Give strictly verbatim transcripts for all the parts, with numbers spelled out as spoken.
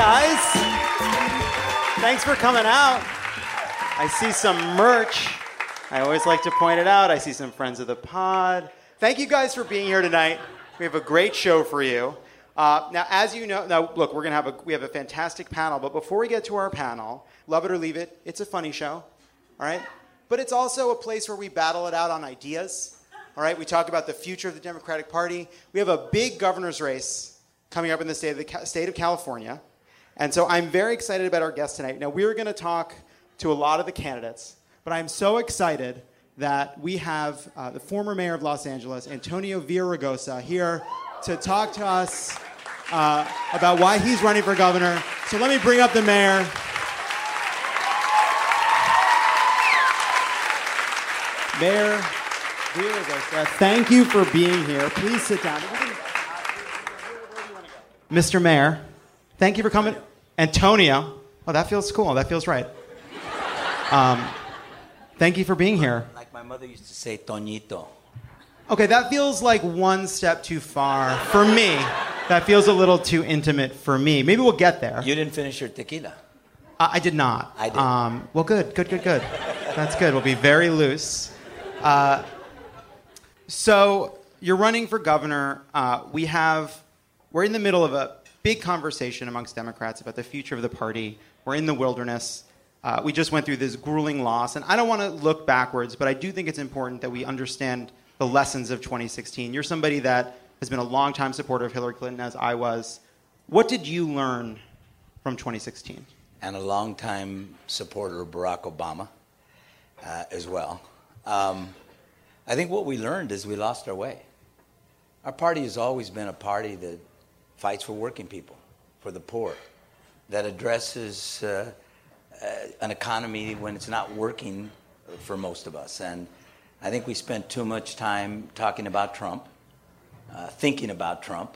guys. Thanks for coming out. I see some merch. I always like to point it out. I see some friends of the pod. Thank you guys for being here tonight. We have a great show for you. Uh, now, as you know, now look, we're gonna have a we have a fantastic panel. But before we get to our panel, love it or leave it, it's a funny show, all right? But it's also a place where we battle it out on ideas. All right, we talk about the future of the Democratic Party. We have a big governor's race coming up in the state of the state of California, and so I'm very excited about our guest tonight. Now, we're going to talk to a lot of the candidates, but I'm so excited that we have uh, the former mayor of Los Angeles, Antonio Villaraigosa, here to talk to us uh, about why he's running for governor. So let me bring up the mayor. Mayor Villaraigosa, thank you for being here. Please sit down. Mister Mayor, thank you for coming. Antonio. Oh, that feels cool. That feels right. Um, thank you for being here. Like my mother used to say, Toñito. Okay, that feels like one step too far for me. That feels a little too intimate for me. Maybe we'll get there. You didn't finish your tequila. Uh, I did not. I did. Um, well, good, good, good, good. That's good. We'll be very loose. Uh, So you're running for governor. Uh, we have, we're in the middle of a big conversation amongst Democrats about the future of the party. We're in the wilderness. Uh, we just went through this grueling loss. And I don't want to look backwards, but I do think it's important that we understand the lessons of twenty sixteen. You're somebody that has been a longtime supporter of Hillary Clinton, as I was. What did you learn from twenty sixteen? And a longtime supporter of Barack Obama uh, as well. Um, I think what we learned is we lost our way. Our party has always been a party that fights for working people, for the poor, that addresses uh, uh, an economy when it's not working for most of us. And I think we spent too much time talking about Trump, uh, thinking about Trump,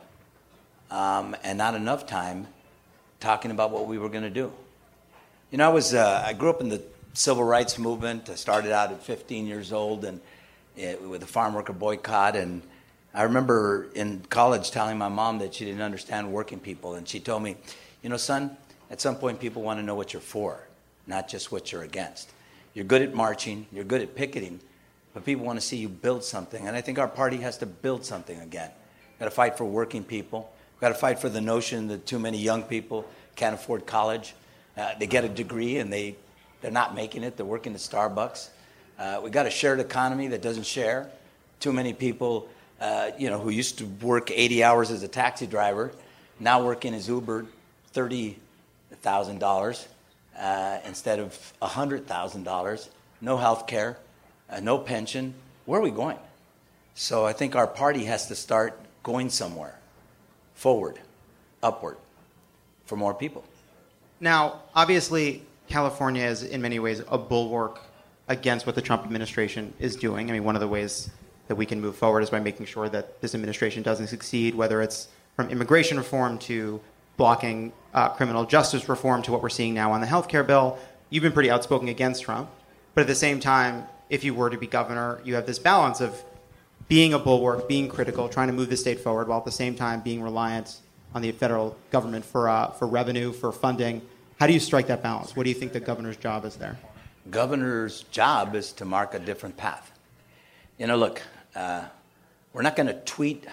um, and not enough time talking about what we were going to do. You know, I was uh, I grew up in the civil rights movement. I started out at fifteen years old and uh, with the farm worker boycott. And I remember in college telling my mom that she didn't understand working people. And she told me, you know, son, at some point people want to know what you're for, not just what you're against. You're good at marching. You're good at picketing. But people want to see you build something. And I think our party has to build something again. We've got to fight for working people. We've got to fight for the notion that too many young people can't afford college. Uh, they get a degree and they, they're not making it. They're working at Starbucks. Uh, we've got a shared economy that doesn't share. Too many people, uh, you know, who used to work eighty hours as a taxi driver, now working as Uber thirty thousand dollars uh, instead of one hundred thousand dollars. No health care, uh, no pension. Where are we going? So I think our party has to start going somewhere, forward, upward, for more people. Now, obviously, California is in many ways a bulwark against what the Trump administration is doing. I mean, one of the ways that we can move forward is by making sure that this administration doesn't succeed, whether it's from immigration reform to blocking uh, criminal justice reform to what we're seeing now on the health care bill. You've been pretty outspoken against Trump. But at the same time, if you were to be governor, you have this balance of being a bulwark, being critical, trying to move the state forward, while at the same time being reliant on the federal government for uh, for revenue, for funding. How do you strike that balance? What do you think the governor's job is there? Governor's job is to mark a different path. You know, look, uh, we're not going to tweet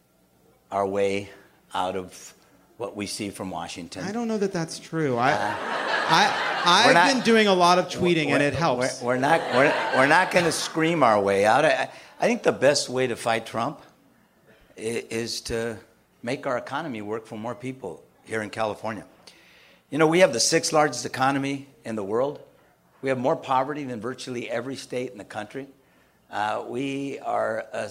our way out of what we see from Washington. I don't know that that's true. I, uh, I, I've not, been doing a lot of tweeting, and it helps. We're, we're not, we're, we're not going to scream our way out. I, I think the best way to fight Trump is, is to make our economy work for more people here in California. You know, we have the sixth largest economy in the world. We have more poverty than virtually every state in the country. Uh, we are a,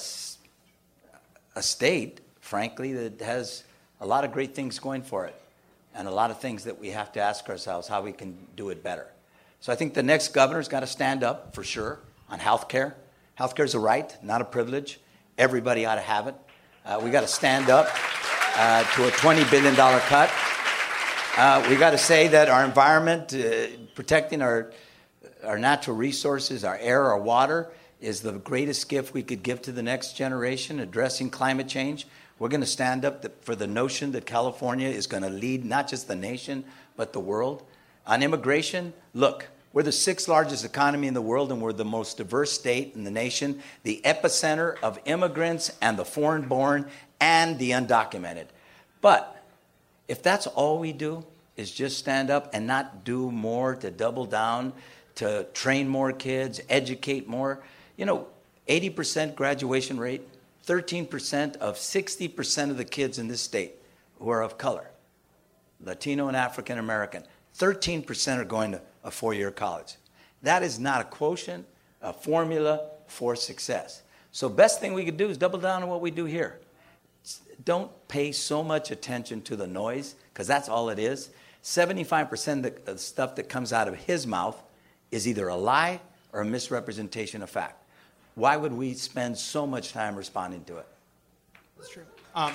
a state, frankly, that has a lot of great things going for it and a lot of things that we have to ask ourselves how we can do it better. So I think the next governor's got to stand up, for sure, on health care. Health care is a right, not a privilege. Everybody ought to have it. Uh, we got to stand up uh, to a twenty billion dollars cut. Uh, we got to say that our environment, uh, protecting our our natural resources, our air, our water, is the greatest gift we could give to the next generation. Addressing climate change, We're going to stand up th- for the notion that California is going to lead not just the nation, but the world. On immigration, look, we're the sixth largest economy in the world, and we're the most diverse state in the nation, the epicenter of immigrants and the foreign-born and the undocumented. But if that's all we do is just stand up and not do more to double down, to train more kids, educate more, you know, eighty percent graduation rate, thirteen percent of sixty percent of the kids in this state who are of color, Latino and African American, thirteen percent are going to a four-year college. That is not a quotient, a formula for success. So best thing we could do is double down on what we do here. Don't pay so much attention to the noise, because that's all it is. seventy-five percent of the stuff that comes out of his mouth is either a lie or a misrepresentation of fact. Why would we spend so much time responding to it? That's true. Um,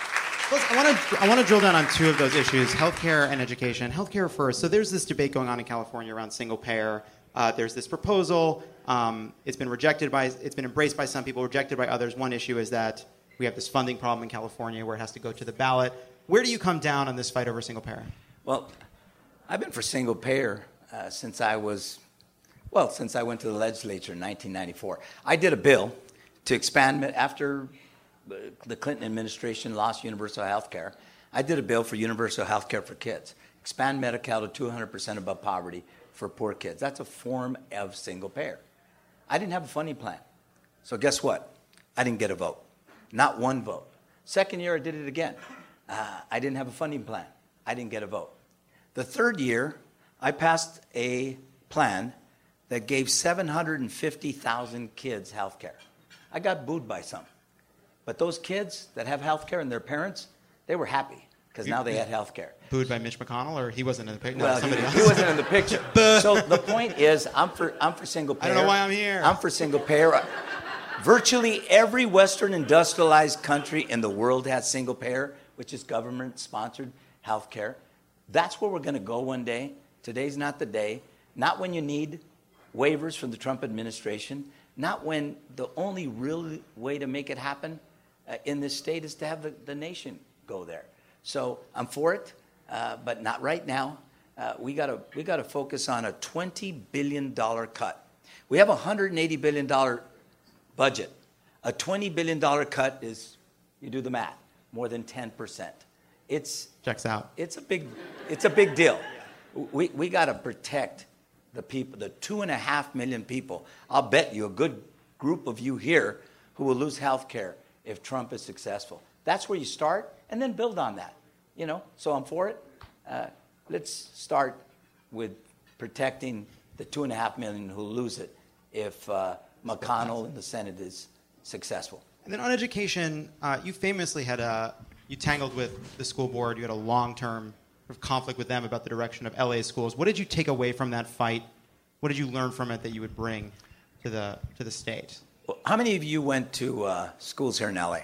I want to I want to drill down on two of those issues: healthcare and education. Healthcare first. So there's this debate going on in California around single payer. Uh, there's this proposal. Um, it's been rejected by it's been embraced by some people, rejected by others. One issue is that we have this funding problem in California where it has to go to the ballot. Where do you come down on this fight over single payer? Well, I've been for single payer uh, since I was, well, since I went to the legislature in nineteen ninety-four. I did a bill to expand after the Clinton administration lost universal health care. I did a bill for universal health care for kids. Expand Medi-Cal to two hundred percent above poverty for poor kids. That's a form of single payer. I didn't have a funding plan. So guess what? I didn't get a vote. Not one vote. Second year, I did it again. Uh, I didn't have a funding plan. I didn't get a vote. The third year, I passed a plan that gave seven hundred fifty thousand kids health care. I got booed by some. But those kids that have health care and their parents, they were happy because now they had health care. Booed by Mitch McConnell, or he wasn't in the picture? No, well, somebody he, else. he wasn't in the picture. So the point is, I'm for I'm for single payer. I don't know why I'm here. I'm for single payer. Virtually every Western industrialized country in the world has single payer, which is government-sponsored health care. That's where we're going to go one day. Today's not the day. Not when you need waivers from the Trump administration. Not when the only real way to make it happen uh, in this state is to have the, the nation go there. So I'm for it, uh, but not right now. Uh, we gotta we gotta focus on a twenty billion dollars cut. We have a one hundred eighty billion dollars budget. A twenty billion dollars cut is, you do the math, more than ten percent. It's checks out. It's a big it's a big deal. We we gotta protect the people, the two and a half million people. I'll bet you a good group of you here who will lose health care if Trump is successful. That's where you start, and then build on that. You know, so I'm for it. Uh, let's start with protecting the two and a half million who lose it if uh, McConnell in the Senate is successful. And then on education, uh, you famously had a you tangled with the school board. You had a long-term conflict with them about the direction of L A schools. What did you take away from that fight? What did you learn from it that you would bring to the to the state? Well, how many of you went to uh, schools here in L A?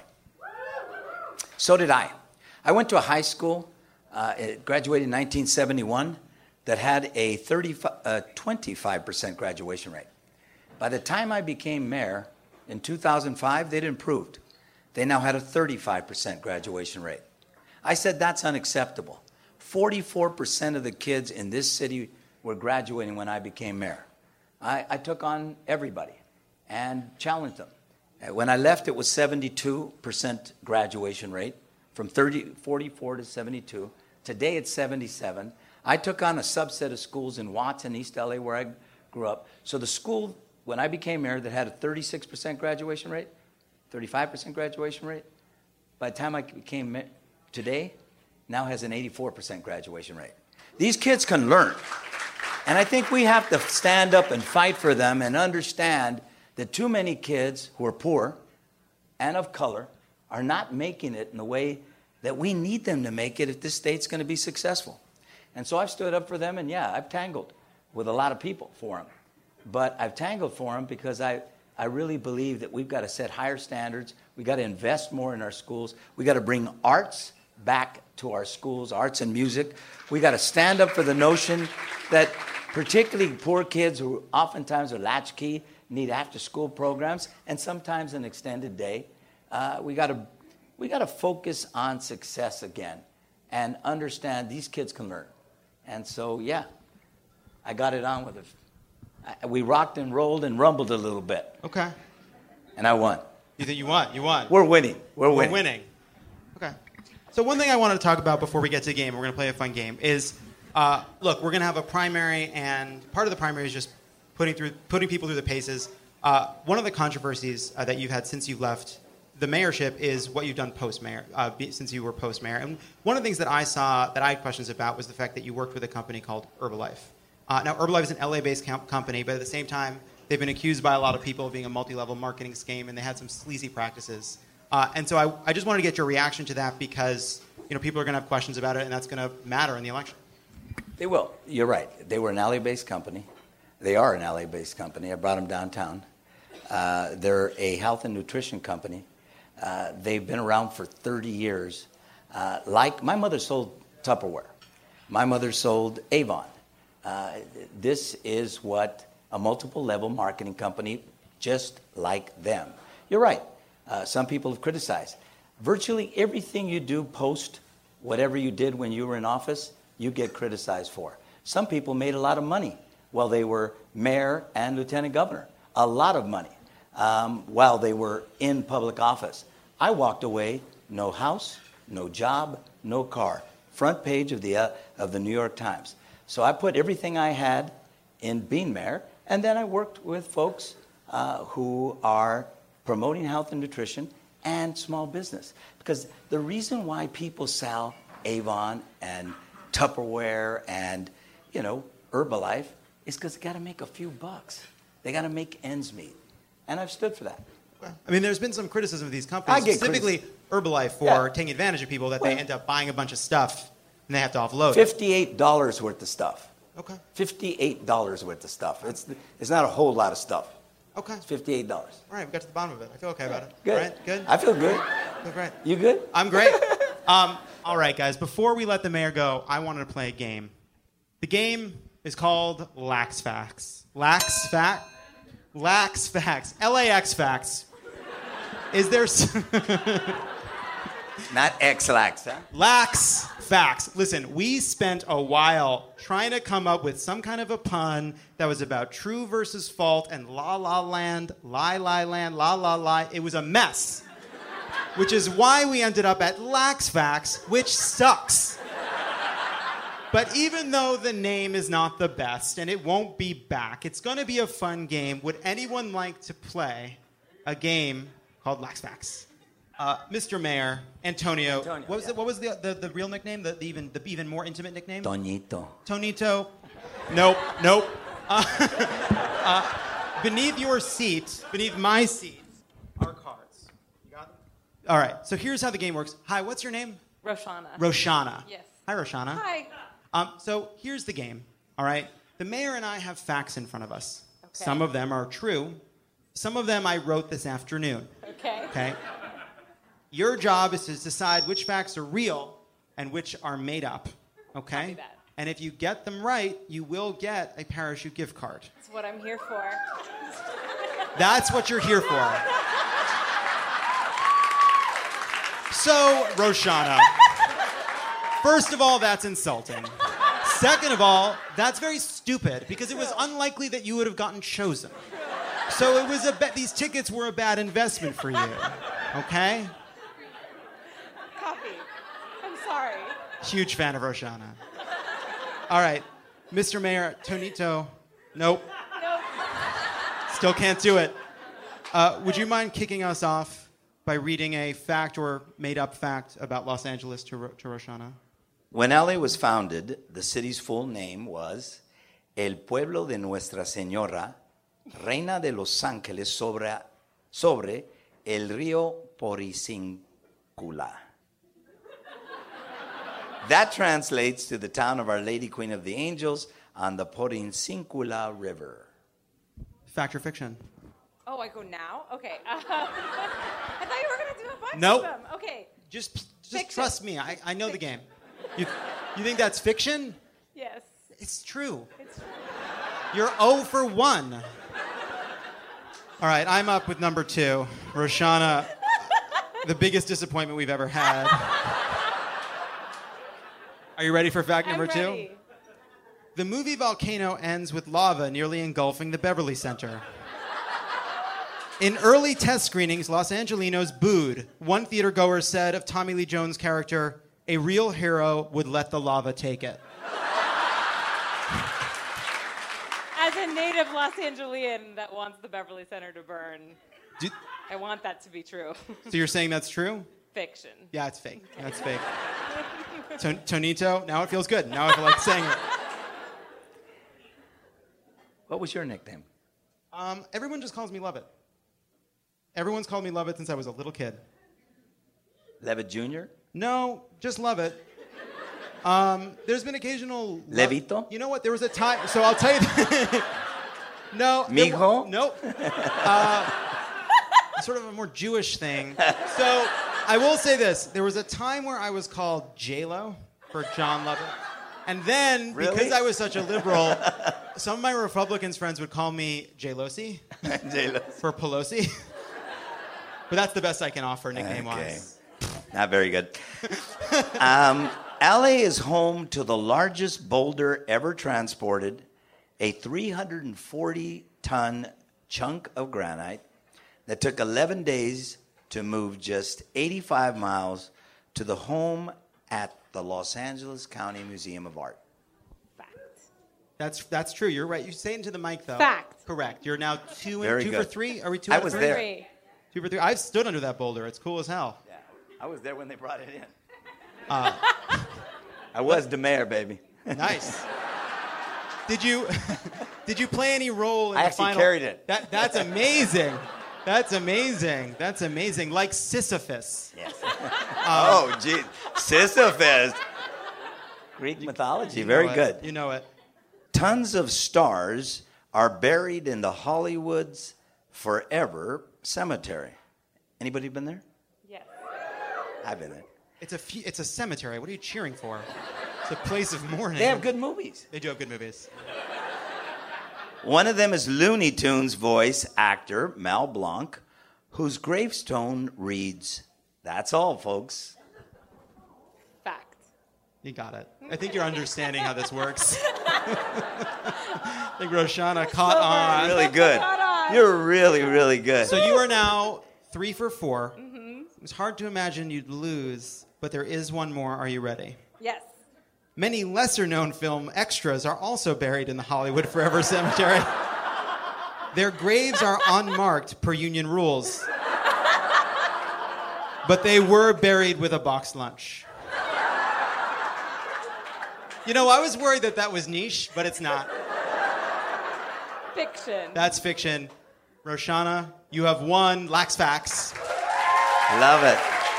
So did I. I went to a high school, uh, it graduated in nineteen seventy-one, that had a twenty-five percent graduation rate. By the time I became mayor in two thousand five, they'd improved. They now had a thirty-five percent graduation rate. I said that's unacceptable. forty-four percent of the kids in this city were graduating when I became mayor. I, I took on everybody and challenged them. When I left, it was seventy-two percent graduation rate, from thirty, forty-four to seventy-two. Today, it's seventy-seven. I took on a subset of schools in Watts and East L A where I grew up. So the school, when I became mayor, that had a thirty-six percent graduation rate, thirty-five percent graduation rate, by the time I became mayor, today, now has an eighty-four percent graduation rate. These kids can learn. And I think we have to stand up and fight for them and understand that too many kids who are poor and of color are not making it in the way that we need them to make it if this state's going to be successful. And so I've stood up for them, and yeah, I've tangled with a lot of people for them. But I've tangled for them because I, I really believe that we've got to set higher standards. We've got to invest more in our schools. We've got to bring arts back to our schools, arts and music. We've got to stand up for the notion that particularly poor kids who oftentimes are latchkey need after-school programs and sometimes an extended day. Uh, we got to We got to focus on success again and understand these kids can learn. And so, yeah, I got it on with it. I, we rocked and rolled and rumbled a little bit. Okay. And I won. You think you won? You won. We're winning. We're winning. We're winning. Okay. So one thing I wanted to talk about before we get to the game, we're going to play a fun game, is, uh, look, we're going to have a primary, and part of the primary is just putting through putting people through the paces. Uh, one of the controversies uh, that you've had since you've left the mayorship is what you've done post-mayor, uh, be, since you were post-mayor. And one of the things that I saw that I had questions about was the fact that you worked with a company called Herbalife. Uh, now, Herbalife is an L A-based com- company, but at the same time, they've been accused by a lot of people of being a multi-level marketing scheme, and they had some sleazy practices. Uh, and so I, I just wanted to get your reaction to that because, you know, people are going to have questions about it, and that's going to matter in the election. They will. You're right. They were an L A-based company. They are an L A-based company. I brought them downtown. Uh, they're a health and nutrition company. Uh, they've been around for thirty years. Uh, like my mother sold Tupperware. My mother sold Avon. Uh, this is what a multiple level marketing company just like them. You're right. Uh, some people have criticized. Virtually everything you do post whatever you did when you were in office, you get criticized for. Some people made a lot of money while they were mayor and lieutenant governor. A lot of money um, while they were in public office. I walked away, no house, no job, no car. Front page of the uh, of the New York Times. So I put everything I had in being mayor, and then I worked with folks uh, who are promoting health and nutrition and small business. Because the reason why people sell Avon and Tupperware and, you know, Herbalife is because they got to make a few bucks. They got to make ends meet. And I've stood for that. I mean, there's been some criticism of these companies, I get specifically Herbalife, for Yeah. taking advantage of people that Well- they end up buying a bunch of stuff and they have to offload it. fifty-eight dollars worth of stuff. Okay. fifty-eight dollars worth of stuff. It's, it's not a whole lot of stuff. Okay. It's fifty-eight dollars. All right, we got to the bottom of it. I feel okay about it. Good. Right? Good? I feel good. Feel great. You good? I'm great. Um, all right, guys. Before we let the mayor go, I wanted to play a game. The game is called Lax Facts. Lax Fact? Lax Facts. L A X Facts. Is there... s- Not X-Lax, huh? Lax Facts. Listen, we spent a while trying to come up with some kind of a pun that was about true versus fault and la la land, lie lie land, la la lie. It was a mess. Which is why we ended up at Lax Facts, which sucks. But even though the name is not the best and it won't be back, it's going to be a fun game. Would anyone like to play a game called Lax Facts? Uh, Mister Mayor, Antonio, Antonio, what was, yeah. the, what was the, the, the real nickname, the, the, even, the even more intimate nickname? Toñito. Tonito. Nope, nope. Uh, uh, beneath your seat, beneath my seat, are cards. You got them? All right, so here's how the game works. Hi, what's your name? Roshana. Roshana. Yes. Hi, Roshana. Hi. Um, so here's the game, all right? The mayor and I have facts in front of us. Okay. Some of them are true. Some of them I wrote this afternoon, Okay. okay? Your job is to decide which facts are real and which are made up, okay? Copy that. And if you get them right, you will get a parachute gift card. That's what I'm here for. That's what you're here for. So, Roshana, first of all, that's insulting. Second of all, that's very stupid because it was unlikely that you would have gotten chosen. So it was a ba- these tickets were a bad investment for you, okay? Copy. I'm sorry. Huge fan of Roshana. All right, Mister Mayor, Tonito, nope, Nope. still can't do it. Uh, would you mind kicking us off by reading a fact or made-up fact about Los Angeles to, Ro- to Roshana? When L A was founded, the city's full name was El Pueblo de Nuestra Señora, Reina de Los Ángeles sobre, sobre el río Poricincula. That translates to the town of Our Lady Queen of the Angels on the Poricincula River. Fact or fiction? Oh, I go now? Okay. Uh, I thought you were going to do a bunch Nope. of them. Okay. Just, just Fiction. trust me. I, I know the Fiction. game. You, you think that's fiction? Yes. It's true. It's true. You're zero for one. All right, I'm up with number two. Roshana, the biggest disappointment we've ever had. Are you ready for fact number I'm two? ready. The movie Volcano ends with lava nearly engulfing the Beverly Center. In early test screenings, Los Angelinos booed. One theatergoer said of Tommy Lee Jones' character, "A real hero would let the lava take it." As a native Los Angelian that wants the Beverly Center to burn, Do, I want that to be true. so you're saying that's true? Fiction. Yeah, it's fake. That's fake. To- Tonito, now it feels good. Now I feel like saying it. What was your nickname? Um, everyone just calls me Lovett. Everyone's called me Lovett since I was a little kid. Levitt Junior? No, just Lovett. Um, there's been occasional... lo- Levito? You know what? There was a time... So I'll tell you... no. there wa- Mijo? Nope. Uh, sort of a more Jewish thing. So I will say this. There was a time where I was called J-Lo for John Lovett. And then, Really? because I was such a liberal, some of my Republicans friends would call me J-Lo-C J-Lo. for Pelosi. But that's the best I can offer nickname-wise. Okay. Not very good. um, L A is home to the largest boulder ever transported, a three hundred forty ton chunk of granite that took eleven days to move just eighty-five miles to the home at the Los Angeles County Museum of Art. Fact. That's that's true. You're right. You say it into the mic, though. Fact. Correct. You're now two and Very two good. for three. Are we two? I out of was three? there. Three. Two for three. I've stood under that boulder. It's cool as hell. Yeah, I was there when they brought it in. Uh, I was the mayor, baby. nice. Did you did you play any role in I the actually final? carried it. That that's amazing. That's amazing. That's amazing. Like Sisyphus. Yes. oh, gee. Sisyphus. Greek mythology. You Very know it. good. You know it. Tons of stars are buried in the Hollywood's Forever Cemetery. Anybody been there? Yes. I've been there. It's a fe- it's a cemetery. What are you cheering for? It's a place of mourning. They have good movies. They do have good movies. One of them is Looney Tunes voice actor Mel Blanc, whose gravestone reads, "That's all, folks." Fact. You got it. I think you're understanding how this works. I think Roshana caught on. Really good. You're really, really good. So you are now three for four. Mm-hmm. It's hard to imagine you'd lose, but there is one more. Are you ready? Yes. Many lesser-known film extras are also buried in the Hollywood Forever Cemetery. Their graves are unmarked per union rules. But they were buried with a boxed lunch. You know, I was worried that that was niche, but it's not. Fiction. That's fiction. Roshana, you have won Lax Facts. Love it.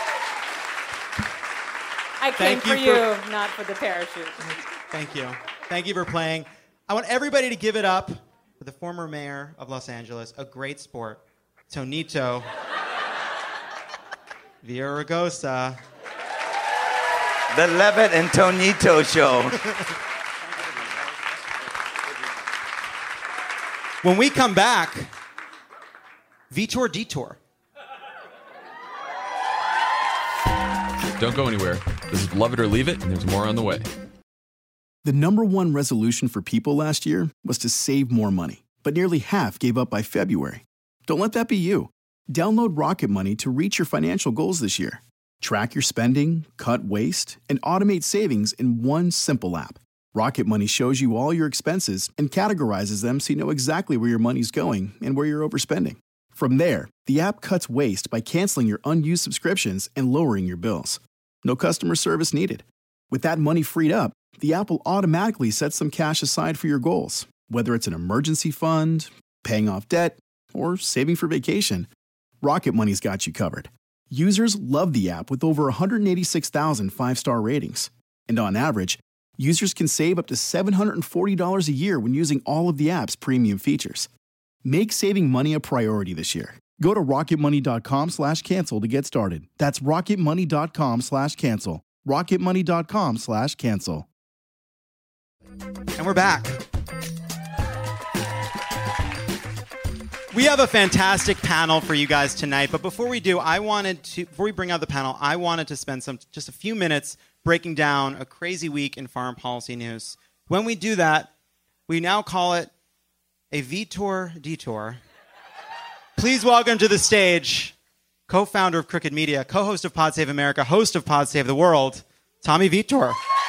I came Thank for you you, for- not for the parachute. Thank you. Thank you for playing. I want everybody to give it up for the former mayor of Los Angeles, a great sport, Tonito Villaraigosa. The Levitt and Tonito Show. When we come back, Vitor Detour. Don't go anywhere. This is Love It or Leave It, and there's more on the way. The number one resolution for people last year was to save more money, but nearly half gave up by February. Don't let that be you. Download Rocket Money to reach your financial goals this year. Track your spending, cut waste, and automate savings in one simple app. Rocket Money shows you all your expenses and categorizes them so you know exactly where your money's going and where you're overspending. From there, the app cuts waste by canceling your unused subscriptions and lowering your bills. No customer service needed. With that money freed up, the app will automatically set some cash aside for your goals, whether it's an emergency fund, paying off debt, or saving for vacation. Rocket Money's got you covered. Users love the app with over one hundred eighty-six thousand five-star ratings. And on average, users can save up to seven hundred forty dollars a year when using all of the app's premium features. Make saving money a priority this year. Go to rocketmoney.com slash cancel to get started. That's rocketmoney.com slash cancel. rocketmoney.com slash cancel. And we're back. We have a fantastic panel for you guys tonight, but before we do, I wanted to, before we bring out the panel, I wanted to spend some just a few minutes breaking down a crazy week in foreign policy news. When we do that, we now call it a Vitor Detour. Please welcome to the stage co-founder of Crooked Media, co-host of Pod Save America, host of Pod Save the World, Tommy Vitor.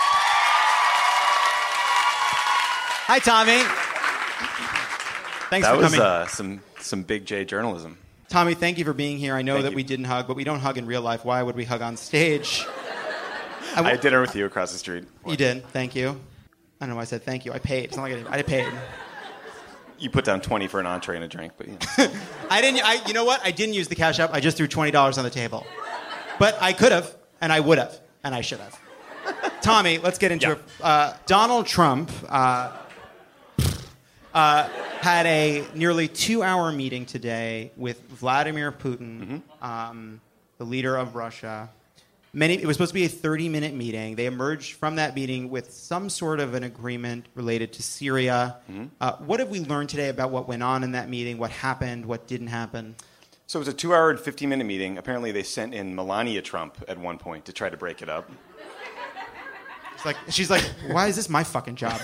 Hi, Tommy. Thanks that for was coming. uh, some some big J journalism. Tommy, thank you for being here. I know Thank that you. we didn't hug, but we don't hug in real life. Why would we hug on stage? I, w- I had dinner with you across the street. You did. Thank you. I don't know why I said thank you. I paid. It's not like I, didn't, I paid. You put down twenty for an entree and a drink, but yeah. I didn't. I, you know what? I didn't use the Cash App. I just threw twenty dollars on the table. But I could have, and I would have, and I should have. Tommy, let's get into Yeah. it. Uh, Donald Trump uh, uh, had a nearly two-hour meeting today with Vladimir Putin, Mm-hmm. um, the leader of Russia. Many, it was supposed to be a thirty-minute meeting. They emerged from that meeting with some sort of an agreement related to Syria. Mm-hmm. Uh, what have we learned today about what went on in that meeting, what happened, what didn't happen? So it was a two-hour and fifteen-minute meeting. Apparently, they sent in Melania Trump at one point to try to break it up. It's like, she's like, why is this my fucking job?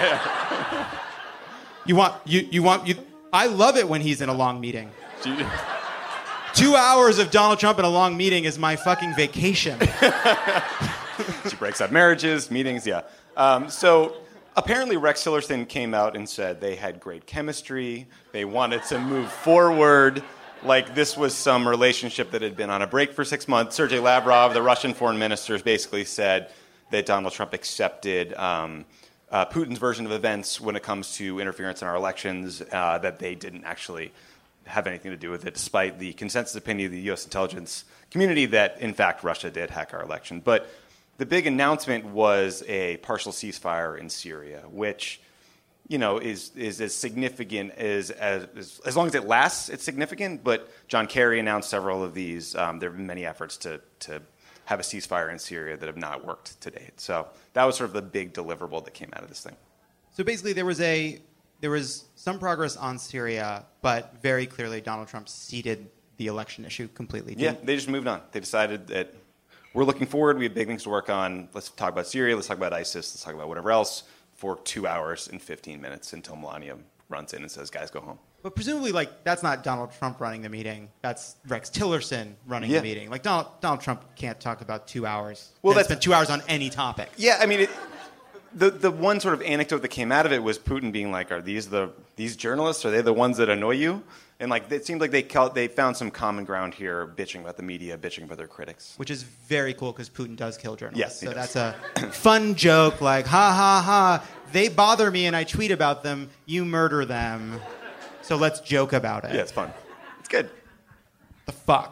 you want, you, you want, you, I love it when he's in a long meeting. She- Two hours of Donald Trump in a long meeting is my fucking vacation. She breaks up marriages, meetings, yeah. Um, so apparently Rex Tillerson came out and said they had great chemistry. They wanted to move forward like this was some relationship that had been on a break for six months. Sergei Lavrov, the Russian foreign minister, basically said that Donald Trump accepted um, uh, Putin's version of events when it comes to interference in our elections, uh, that they didn't actually have anything to do with it, despite the consensus opinion of the U S intelligence community that, in fact, Russia did hack our election. But the big announcement was a partial ceasefire in Syria, which, you know, is is as significant as as as long as it lasts. It's significant. But John Kerry announced several of these. Um, there have been many efforts to to have a ceasefire in Syria that have not worked to date. So that was sort of the big deliverable that came out of this thing. So basically, there was a there was some progress on Syria, but very clearly Donald Trump ceded the election issue completely. Yeah, Didn't- they just moved on. They decided that we're looking forward. We have big things to work on. Let's talk about Syria. Let's talk about ISIS. Let's talk about whatever else for two hours and fifteen minutes until Melania runs in and says, guys, go home. But presumably, like, that's not Donald Trump running the meeting. That's Rex Tillerson running Yeah. the meeting. Like, Donald, Donald Trump can't talk about two hours. Well, Well, that's- spend two hours on any topic. Yeah, I mean, it, the the one sort of anecdote that came out of it was Putin being like, "Are these the these journalists? Are they the ones that annoy you?" And like, it seemed like they cal- they found some common ground here, bitching about the media, bitching about their critics. Which is very cool because Putin does kill journalists. Yes, he so does. that's a fun joke. Like, ha ha ha! They bother me and I tweet about them. You murder them. So let's joke about it. Yeah, it's fun. It's good. The fuck.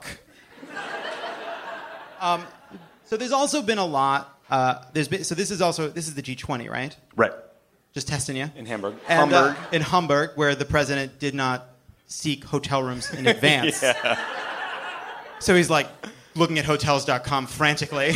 um, so there's also been a lot. Uh, there's been so this is also this is the G twenty, right? Right. Just testing you. In Hamburg. And, uh, Hamburg. in Hamburg, where the president did not seek hotel rooms in advance. Yeah. So he's like looking at hotels dot com frantically.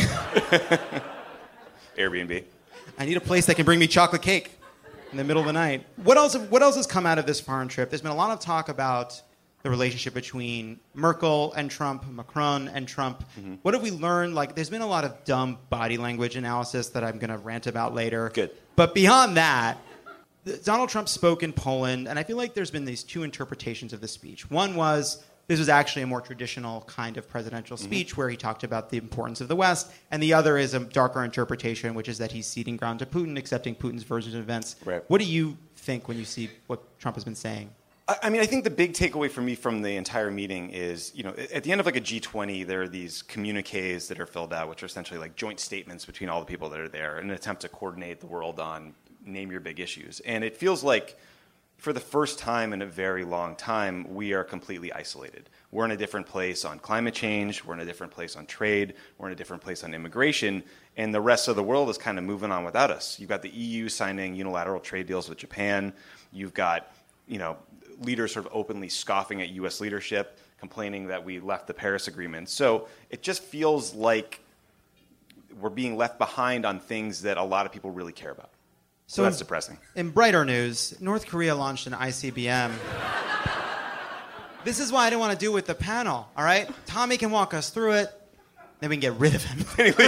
Airbnb. I need a place that can bring me chocolate cake in the middle of the night. What else? What else has come out of this foreign trip? There's been a lot of talk about the relationship between Merkel and Trump, Macron and Trump. Mm-hmm. What have we learned? Like, there's been a lot of dumb body language analysis that I'm going to rant about later. Good. But beyond that, th- Donald Trump spoke in Poland, and I feel like there's been these two interpretations of the speech. One was this was actually a more traditional kind of presidential speech Mm-hmm. where he talked about the importance of the West, and the other is a darker interpretation, which is that he's ceding ground to Putin, accepting Putin's version of events. Right. What do you think when you see what Trump has been saying? I I mean, I think the big takeaway for me from the entire meeting is, you know, at the end of like a G twenty, there are these communiques that are filled out, which are essentially like joint statements between all the people that are there in an attempt to coordinate the world on name your big issues. And it feels like for the first time in a very long time, we are completely isolated. We're in a different place on climate change. We're in a different place on trade. We're in a different place on immigration. And the rest of the world is kind of moving on without us. You've got the E U signing unilateral trade deals with Japan. You've got, you know, leaders sort of openly scoffing at U S leadership, complaining that we left the Paris Agreement. So it just feels like we're being left behind on things that a lot of people really care about. So, So that's in- depressing. In brighter news, North Korea launched an I C B M. This is why I didn't want to do it with the panel, all right? Tommy can walk us through it, then we can get rid of him.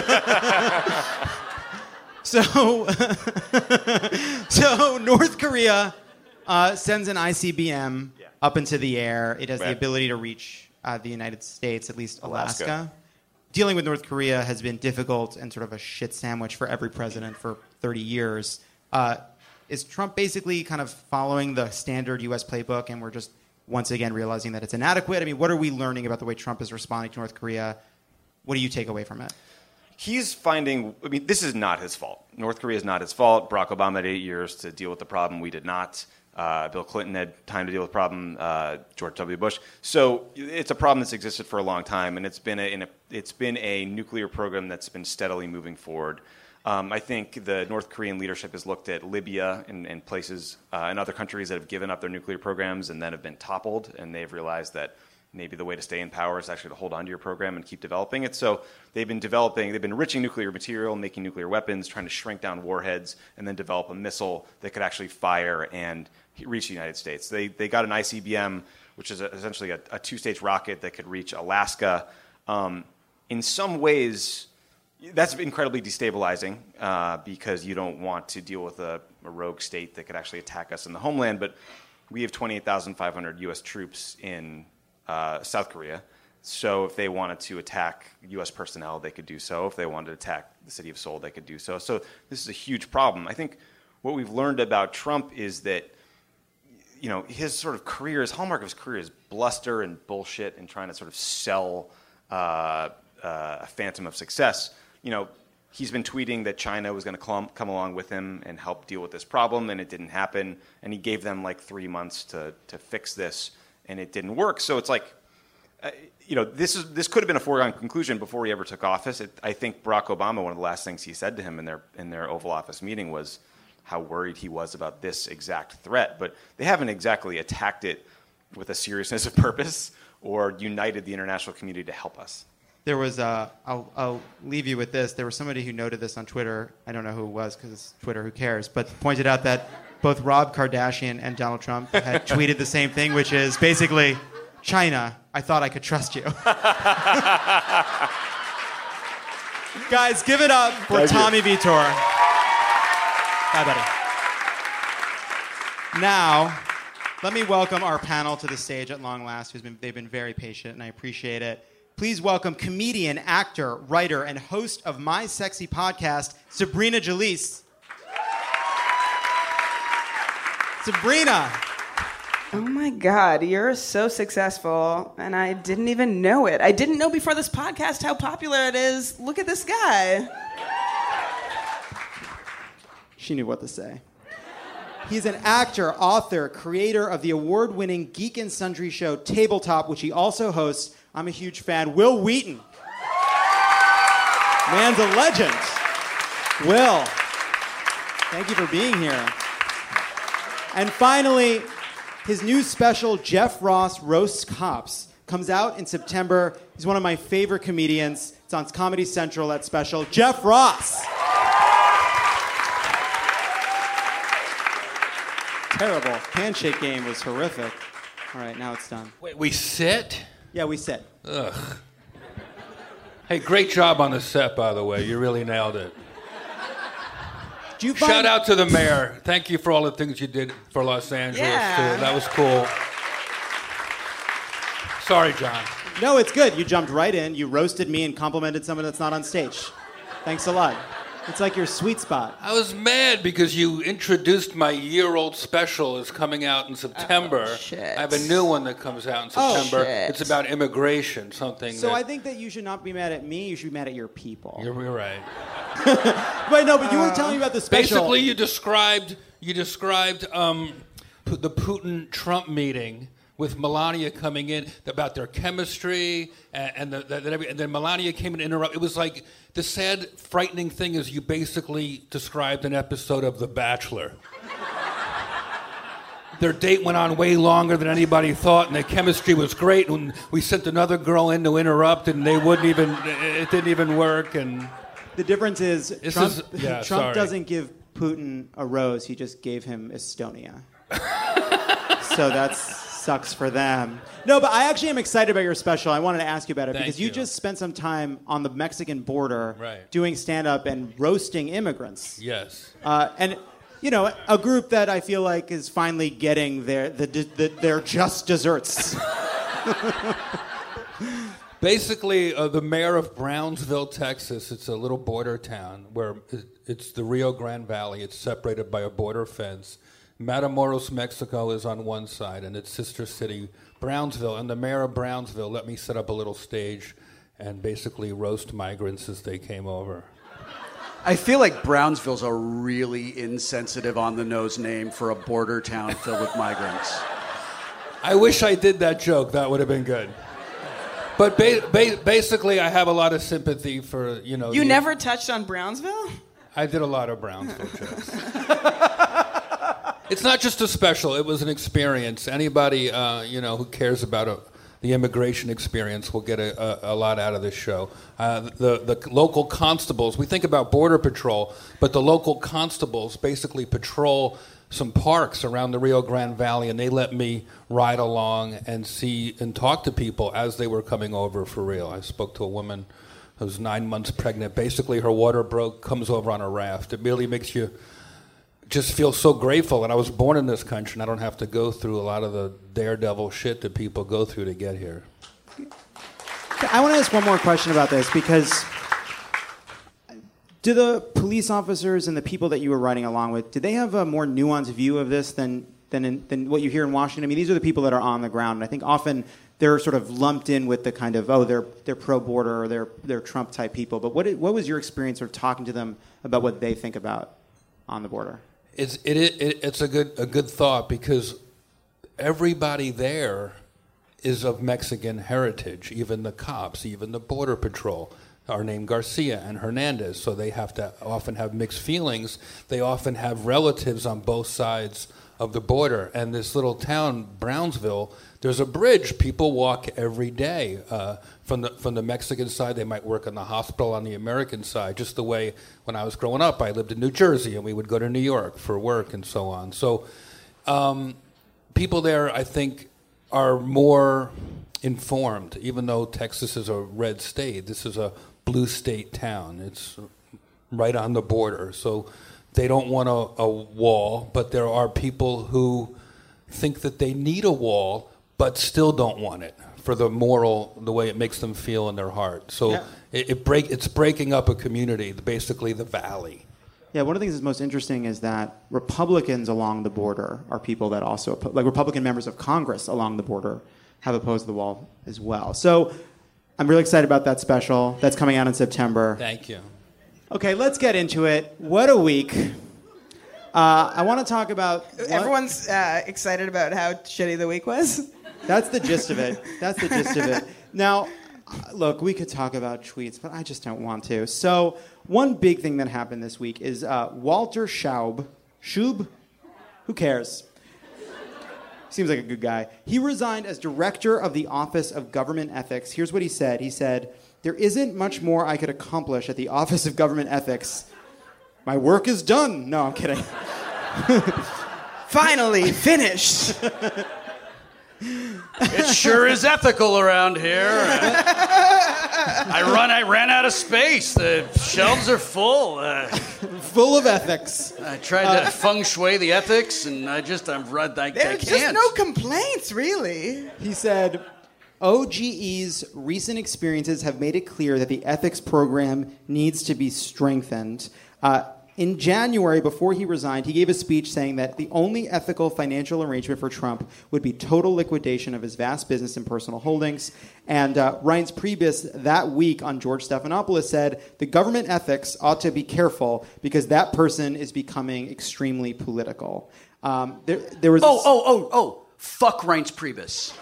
so, so North Korea uh, sends an I C B M yeah. up into the air. It has right. the ability to reach uh, the United States, at least Alaska. Alaska. Dealing with North Korea has been difficult and sort of a shit sandwich for every president for thirty years. Uh, is Trump basically kind of following the standard U S playbook, and we're just once again realizing that it's inadequate? I mean, what are we learning about the way Trump is responding to North Korea? What do you take away from it? He's finding, I mean, this is not his fault. North Korea is not his fault. Barack Obama had eight years to deal with the problem. We did not. Uh, Bill Clinton had time to deal with the problem. Uh, George W. Bush. So it's a problem that's existed for a long time, and it's been a, in a it's been a nuclear program that's been steadily moving forward. Um, I think the North Korean leadership has looked at Libya and, and places uh, and other countries that have given up their nuclear programs and then have been toppled, and they've realized that maybe the way to stay in power is actually to hold on to your program and keep developing it. So they've been developing, they've been enriching nuclear material, making nuclear weapons, trying to shrink down warheads, and then develop a missile that could actually fire and reach the United States. They they got an I C B M, which is a, essentially a, a two-stage rocket that could reach Alaska. Um, in some ways, that's incredibly destabilizing uh, because you don't want to deal with a, a rogue state that could actually attack us in the homeland. But we have twenty-eight thousand five hundred U S troops in uh, South Korea. So if they wanted to attack U S personnel, they could do so. If they wanted to attack the city of Seoul, they could do so. So this is a huge problem. I think what we've learned about Trump is that, you know, his sort of career, his hallmark of his career is bluster and bullshit and trying to sort of sell uh, uh, a phantom of success. You know, he's been tweeting that China was going to come, come along with him and help deal with this problem, and it didn't happen. And he gave them like three months to to fix this, and it didn't work. So it's like, uh, you know, this is this could have been a foregone conclusion before he ever took office. It, I think Barack Obama, one of the last things he said to him in their in their Oval Office meeting was how worried he was about this exact threat. But they haven't exactly attacked it with a seriousness of purpose or united the international community to help us. There was, uh, I'll, I'll leave you with this. There was somebody who noted this on Twitter. I don't know who it was because it's Twitter, who cares? But pointed out that both Rob Kardashian and Donald Trump had tweeted the same thing, which is basically, China, I thought I could trust you. Guys, give it up for Thank Tommy you. Vitor. Bye, buddy. Now, let me welcome our panel to the stage at long last. Who's been, they've been very patient, and I appreciate it. Please welcome comedian, actor, writer, and host of My Sexy Podcast, Sabrina Jalise. Sabrina. Oh my God, you're so successful, and I didn't even know it. I didn't know before this podcast how popular it is. Look at this guy. She knew what to say. He's an actor, author, creator of the award-winning Geek and Sundry show Tabletop, which he also hosts. I'm a huge fan. Will Wheaton. Man's a legend. Will, thank you for being here. And finally, his new special, Jeff Ross Roasts Cops, comes out in September. He's one of my favorite comedians. It's on Comedy Central, that special. Jeff Ross. Terrible. Handshake game was horrific. All right, now it's done. Wait, we sit? Yeah, we sit. Ugh. Hey, great job on the set, by the way. You really nailed it. Do you find... Shout out to the mayor. Thank you for all the things you did for Los Angeles, yeah. too. That was cool. Sorry, John. No, it's good. You jumped right in. You roasted me and complimented someone that's not on stage. Thanks a lot. It's like your sweet spot. I was mad because you introduced my year-old special is coming out in September. Oh, shit. I have a new one that comes out in September. Oh, shit. It's about immigration, something So that... I think that you should not be mad at me. You should be mad at your people. You're, you're right. Wait, no, but you were telling me about the special. Basically, you described you described um, P- the Putin-Trump meeting with Melania coming in about their chemistry, and, and, the, the, the, and then Melania came and interrupted. It was like the sad, frightening thing is you basically described an episode of The Bachelor. Their date went on way longer than anybody thought, and the chemistry was great. And we sent another girl in to interrupt, and they wouldn't even. It didn't even work. And the difference is this Trump, is, yeah, Trump sorry. doesn't give Putin a rose. He just gave him Estonia. So that's Sucks for them. No, but I actually am excited about your special. I wanted to ask you about it Thank because you. you. just spent some time on the Mexican border Right. doing stand-up and roasting immigrants. Yes. Uh, and, you know, a group that I feel like is finally getting their, the, the, their just desserts. Basically, uh, the mayor of Brownsville, Texas, it's a little border town where it, it's the Rio Grande Valley. It's separated by a border fence. Matamoros, Mexico is on one side, and its sister city, Brownsville. And the mayor of Brownsville let me set up a little stage and basically roast migrants as they came over. I feel like Brownsville's a really insensitive, on-the-nose name for a border town filled with migrants. I wish I did that joke. That would have been good. But ba- ba- basically, I have a lot of sympathy for, you know... You the, never touched on Brownsville? I did a lot of Brownsville jokes. It's not just a special. It was an experience. Anybody, uh, you know, who cares about a, the immigration experience will get a, a, a lot out of this show. Uh, the, the local constables, we think about Border Patrol, but the local constables basically patrol some parks around the Rio Grande Valley, and they let me ride along and see and talk to people as they were coming over for real. I spoke to a woman who was nine months pregnant. Basically, her water broke, comes over on a raft. It really makes you just feel so grateful that I was born in this country and I don't have to go through a lot of the daredevil shit that people go through to get here. I want to ask one more question about this because do the police officers and the people that you were riding along with, do they have a more nuanced view of this than than, in, than what you hear in Washington? I mean, these are the people that are on the ground, and I think often they're sort of lumped in with the kind of, oh, they're they're pro-border or they're they're Trump-type people. But what what was your experience sort of talking to them about what they think about on the border? It's it, it it's a good a good thought because everybody there is of Mexican heritage, even the cops, even the Border Patrol are named Garcia and Hernandez, so they have to often have mixed feelings. They often have relatives on both sides of the border. And this little town, Brownsville, there's a bridge. People walk every day. Uh, from the from the Mexican side, they might work in the hospital on the American side, just the way when I was growing up, I lived in New Jersey, and we would go to New York for work and so on. So um, people there, I think, are more informed, even though Texas is a red state. This is a blue state town. It's right on the border. So they don't want a, a wall, but there are people who think that they need a wall, but still don't want it for the moral, the way it makes them feel in their heart. So Yeah. it, it break, it's breaking up a community, basically the valley. Yeah, one of the things that's most interesting is that Republicans along the border are people that also, like Republican members of Congress along the border have opposed the wall as well. So I'm really excited about that special that's coming out in September. Thank you. Okay, let's get into it. What a week. Uh, I want to talk about... what- Everyone's uh, excited about how shitty the week was. That's the gist of it. That's the gist of it. Now, uh, look, we could talk about tweets, but I just don't want to. So one big thing that happened this week is uh, Walter Schaub, Schub? Who cares? Seems like a good guy. He resigned as director of the Office of Government Ethics. Here's what he said. He said, "There isn't much more I could accomplish at the Office of Government Ethics. My work is done." No, I'm kidding. Finally, finished. It sure is ethical around here. I run. I ran out of space. The shelves are full. Uh, Full of ethics. I tried to feng shui the ethics, and I just I'm I, I There's can't. just no complaints, really. He said, O G E's recent experiences have made it clear that the ethics program needs to be strengthened. Uh, in January, before he resigned, he gave a speech saying that the only ethical financial arrangement for Trump would be total liquidation of his vast business and personal holdings. And uh, Reince Priebus that week on George Stephanopoulos said, the government ethics ought to be careful because that person is becoming extremely political. Um, there, there was Oh, oh, oh, oh! Fuck Reince Priebus.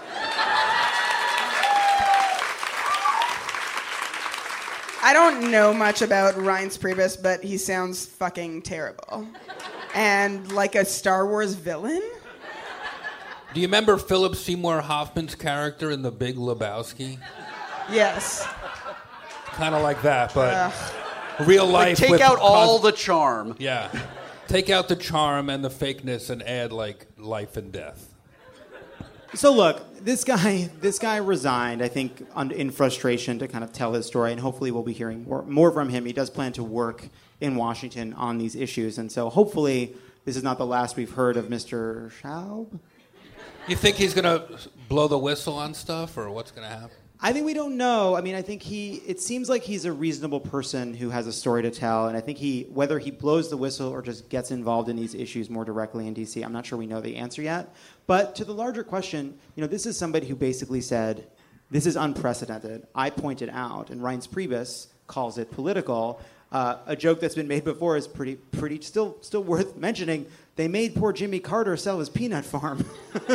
I don't know much about Reince Priebus, but he sounds fucking terrible. And like a Star Wars villain? Do you remember Philip Seymour Hoffman's character in The Big Lebowski? Yes. Kind of like that, but real life. Like, take with out all cos- the charm. Yeah. Take out the charm and the fakeness and add, like, life and death. So look, this guy, this guy resigned, I think, in frustration to kind of tell his story, and hopefully we'll be hearing more, more from him. He does plan to work in Washington on these issues, and so hopefully this is not the last we've heard of Mister Schaub. You think he's going to blow the whistle on stuff, or what's going to happen? I think we don't know. I mean, I think he, it seems like he's a reasonable person who has a story to tell, and I think he, whether he blows the whistle or just gets involved in these issues more directly in D C, I'm not sure we know the answer yet. But to the larger question, you know, this is somebody who basically said, this is unprecedented. I pointed out, and Reince Priebus calls it political. Uh, a joke that's been made before is pretty, pretty still, still worth mentioning. They made poor Jimmy Carter sell his peanut farm.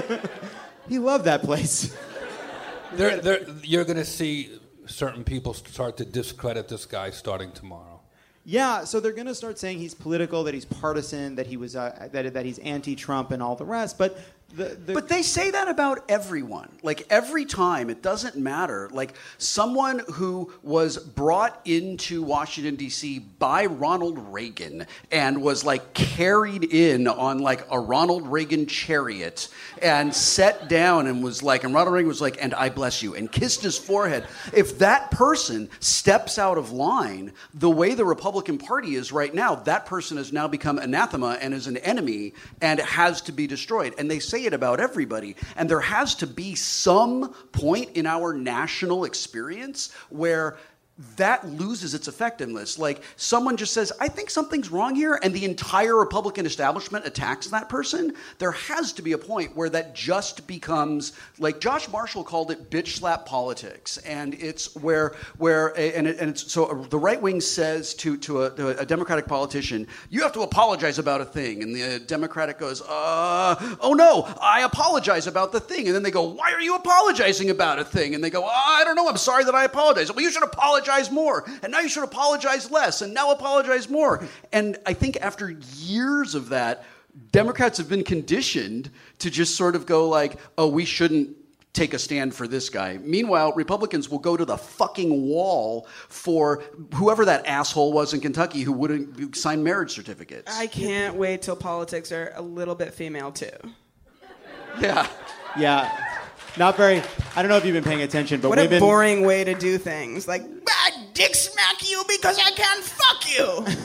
He loved that place. They're, they're, you're going to see certain people start to discredit this guy starting tomorrow. Yeah, so they're going to start saying he's political, that he's partisan, that he was uh, that that he's anti-Trump and all the rest. But the, the but they say that about everyone. Like every time, it doesn't matter. Like someone who was brought into Washington D C by Ronald Reagan and was like carried in on like a Ronald Reagan chariot and set down and was like, and Ronald Reagan was like, and I bless you, and kissed his forehead. If that person steps out of line, the way the Republican Party is right now, that person has now become anathema and is an enemy and has to be destroyed. And they say it about everybody. And there has to be some point in our national experience where that loses its effectiveness. Like someone just says, I think something's wrong here, and the entire Republican establishment attacks that person. There has to be a point where that just becomes, like Josh Marshall called it bitch slap politics. And it's where, where and, it, and it's, so the right wing says to, to, a, to a Democratic politician, you have to apologize about a thing. And the Democratic goes, uh, oh no, I apologize about the thing. And then they go, why are you apologizing about a thing? And they go, oh, I don't know, I'm sorry that I apologize. Well, you should apologize more, and now you should apologize less, and now apologize more. And I think after years of that, Democrats have been conditioned to just sort of go like, oh, we shouldn't take a stand for this guy. Meanwhile, Republicans will go to the fucking wall for whoever that asshole was in Kentucky who wouldn't sign marriage certificates. I can't wait till politics are a little bit female, too. Yeah. Yeah. Not very, I don't know if you've been paying attention, but what we've a been... boring way to do things. Like, I dick smack you because I can't fuck you.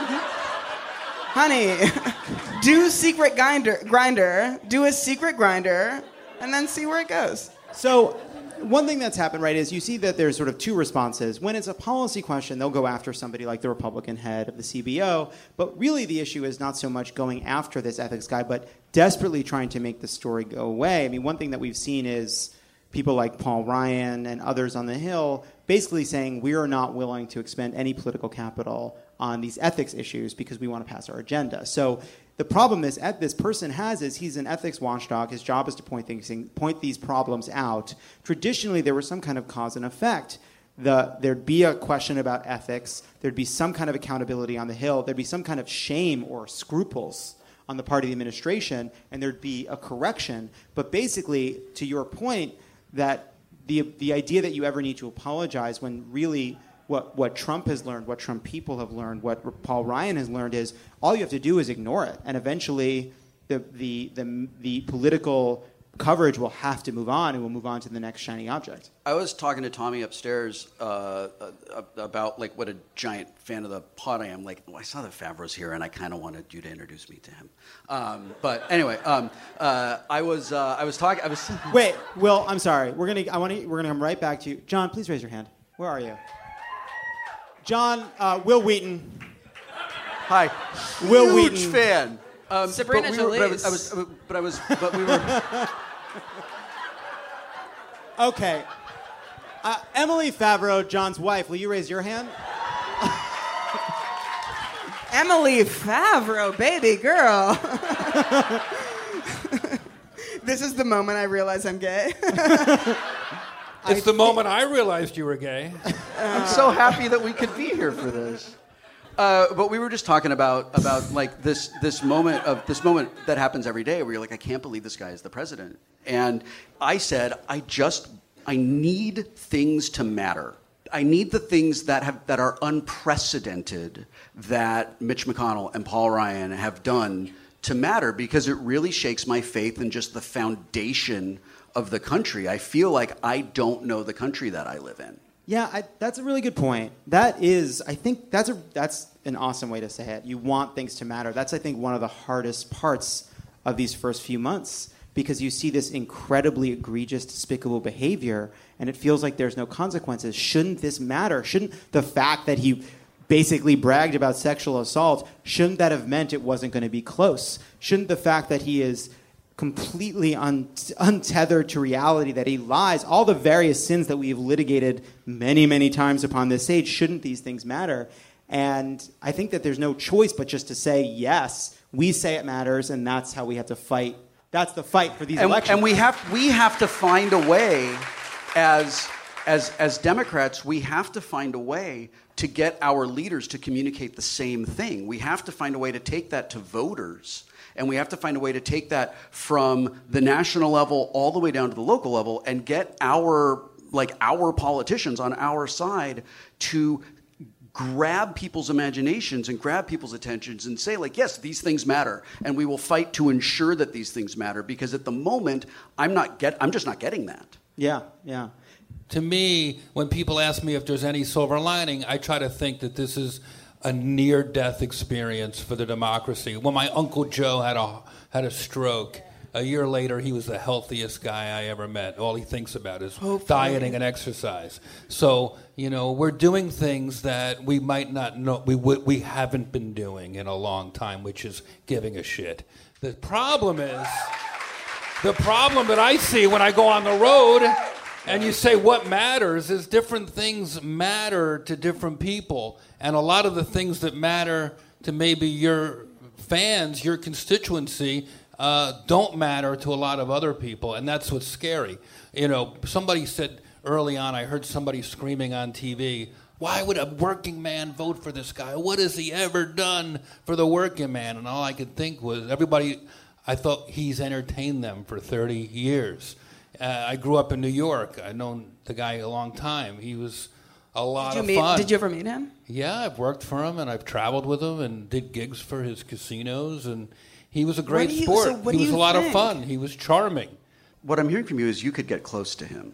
Honey, do secret grinder, grinder, do a secret grinder, and then see where it goes. So one thing that's happened, right, is you see that there's sort of two responses. When it's a policy question, they'll go after somebody like the Republican head of the C B O. But really the issue is not so much going after this ethics guy, but desperately trying to make the story go away. I mean, one thing that we've seen is people like Paul Ryan and others on the Hill basically saying we are not willing to expend any political capital on these ethics issues because we want to pass our agenda. So the problem this this person has is he's an ethics watchdog. His job is to point things, point these problems out. Traditionally, there was some kind of cause and effect. The, there'd be a question about ethics. There'd be some kind of accountability on the Hill. There'd be some kind of shame or scruples on the part of the administration, and there'd be a correction. But basically, to your point, that the the idea that you ever need to apologize when really what, what Trump has learned, what Trump people have learned, what Paul Ryan has learned is all you have to do is ignore it. And eventually the the the, the political coverage will have to move on, and we'll move on to the next shiny object. I was talking to Tommy upstairs uh, about like what a giant fan of the pod I am. Like, well, I saw that Favreau's here, and I kind of wanted you to introduce me to him. Um, but anyway, um, uh, I was uh, I was talking. I was wait, Will. I'm sorry. We're gonna I want to we're gonna come right back to you, John. Please raise your hand. Where are you, John? Uh, Will Wheaton. Hi, Will Huge Wheaton. fan. Um, Sabrina but we were, but I was, Jalise. I was, but I was, but we were. Okay. Uh, Emily Favreau, John's wife, will you raise your hand? Emily Favreau, baby girl. This is the moment I realize I'm gay. It's the moment I realized you were gay. I'm so happy that we could be here for this. Uh, but we were just talking about about like this this moment of this moment that happens every day where you're like, I can't believe this guy is the president. And I said, I just I need things to matter. I need the things that have that are unprecedented that Mitch McConnell and Paul Ryan have done to matter, because it really shakes my faith in just the foundation of the country. I feel like I don't know the country that I live in. Yeah, I, that's a really good point. That is, I think that's a that's an awesome way to say it. You want things to matter. That's, I think, one of the hardest parts of these first few months, because you see this incredibly egregious, despicable behavior, and it feels like there's no consequences. Shouldn't this matter? Shouldn't the fact that he basically bragged about sexual assault, shouldn't that have meant it wasn't going to be close? Shouldn't the fact that he is completely un- untethered to reality, that he lies, all the various sins that we've litigated many, many times upon this stage, shouldn't these things matter? And I think that there's no choice but just to say, yes, we say it matters, and that's how we have to fight. That's the fight for these and, elections. And we have we have to find a way, as as as Democrats, we have to find a way to get our leaders to communicate the same thing. We have to find a way to take that to voters, and we have to find a way to take that from the national level all the way down to the local level, and get our like our politicians on our side to grab people's imaginations and grab people's attentions and say, like, yes, these things matter, and we will fight to ensure that these things matter, because at the moment, I'm not get I'm just not getting that. Yeah, yeah. To me, when people ask me if there's any silver lining, I try to think that this is a near-death experience for the democracy. When my Uncle Joe had a had a stroke, a year later, he was the healthiest guy I ever met. All he thinks about is Hopefully. dieting and exercise. So, you know, we're doing things that we might not know, we we haven't been doing in a long time, which is giving a shit. The problem is, the problem that I see when I go on the road, and you say what matters, is different things matter to different people. And a lot of the things that matter to maybe your fans, your constituency, uh, don't matter to a lot of other people. And that's what's scary. You know, somebody said early on, I heard somebody screaming on T V, why would a working man vote for this guy? What has he ever done for the working man? And all I could think was, everybody, I thought he's entertained them for thirty years. Uh, I grew up in New York. I've known the guy a long time. He was a lot did you of meet, fun. Did you ever meet him? Yeah, I've worked for him, and I've traveled with him and did gigs for his casinos, and he was a great you, sport. So what he do was you a lot think? of fun. He was charming. What I'm hearing from you is you could get close to him.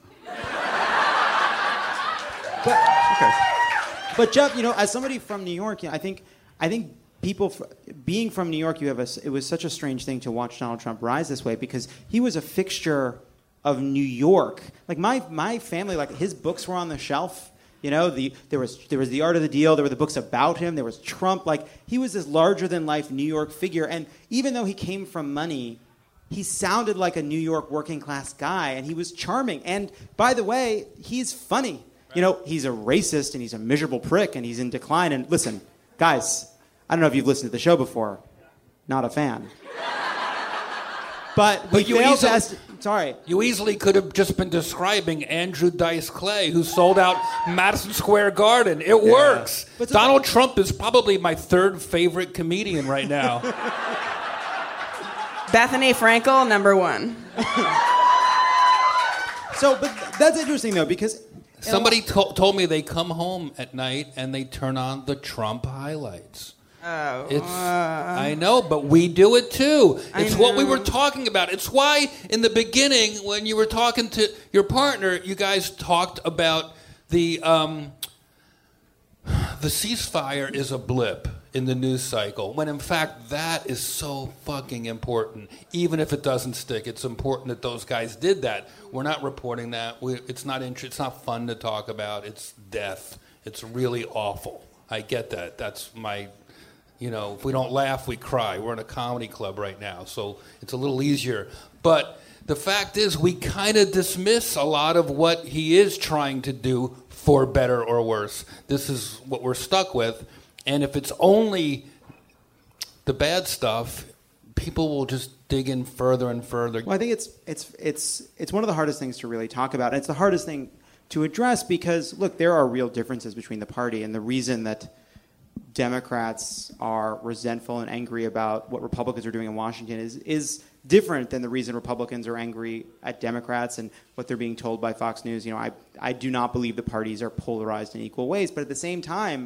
But, okay. But Jeff, you know, as somebody from New York, you know, I think, I think people, fr- being from New York, you have a, it was such a strange thing to watch Donald Trump rise this way, because he was a fixture of New York. Like my my family, like his books were on the shelf. You know, the there was there was The Art of the Deal. There were the books about him. There was Trump. Like he was this larger than life New York figure. And even though he came from money, he sounded like a New York working class guy, and he was charming. And by the way, he's funny. You know, he's a racist and he's a miserable prick and he's in decline. And listen, guys, I don't know if you've listened to the show before. Not a fan. But, But you failed to easily, ask, sorry. You easily could have just been describing Andrew Dice Clay, who sold out Madison Square Garden. It yeah. works. But Donald Trump is probably my third favorite comedian right now. Bethany Frankel, number one. So, but that's interesting, though, because... Somebody to- told me they come home at night and they turn on the Trump highlights. Oh, it's, uh, I know, but we do it too. It's I what we know. were talking about. It's why in the beginning, when you were talking to your partner, you guys talked about the um, the ceasefire is a blip in the news cycle, when in fact that is so fucking important. Even if it doesn't stick, it's important that those guys did that. We're not reporting that. We, it's not int- It's not fun to talk about. It's death. It's really awful. I get that. That's my... You know, if we don't laugh, we cry. We're in a comedy club right now, so it's a little easier. But the fact is, we kind of dismiss a lot of what he is trying to do, for better or worse. This is what we're stuck with. And if it's only the bad stuff, people will just dig in further and further. Well, I think it's it's it's it's one of the hardest things to really talk about. And it's the hardest thing to address because, look, there are real differences between the party, and the reason that Democrats are resentful and angry about what Republicans are doing in Washington is is different than the reason Republicans are angry at Democrats and what they're being told by Fox News. You know, I I do not believe the parties are polarized in equal ways, but at the same time,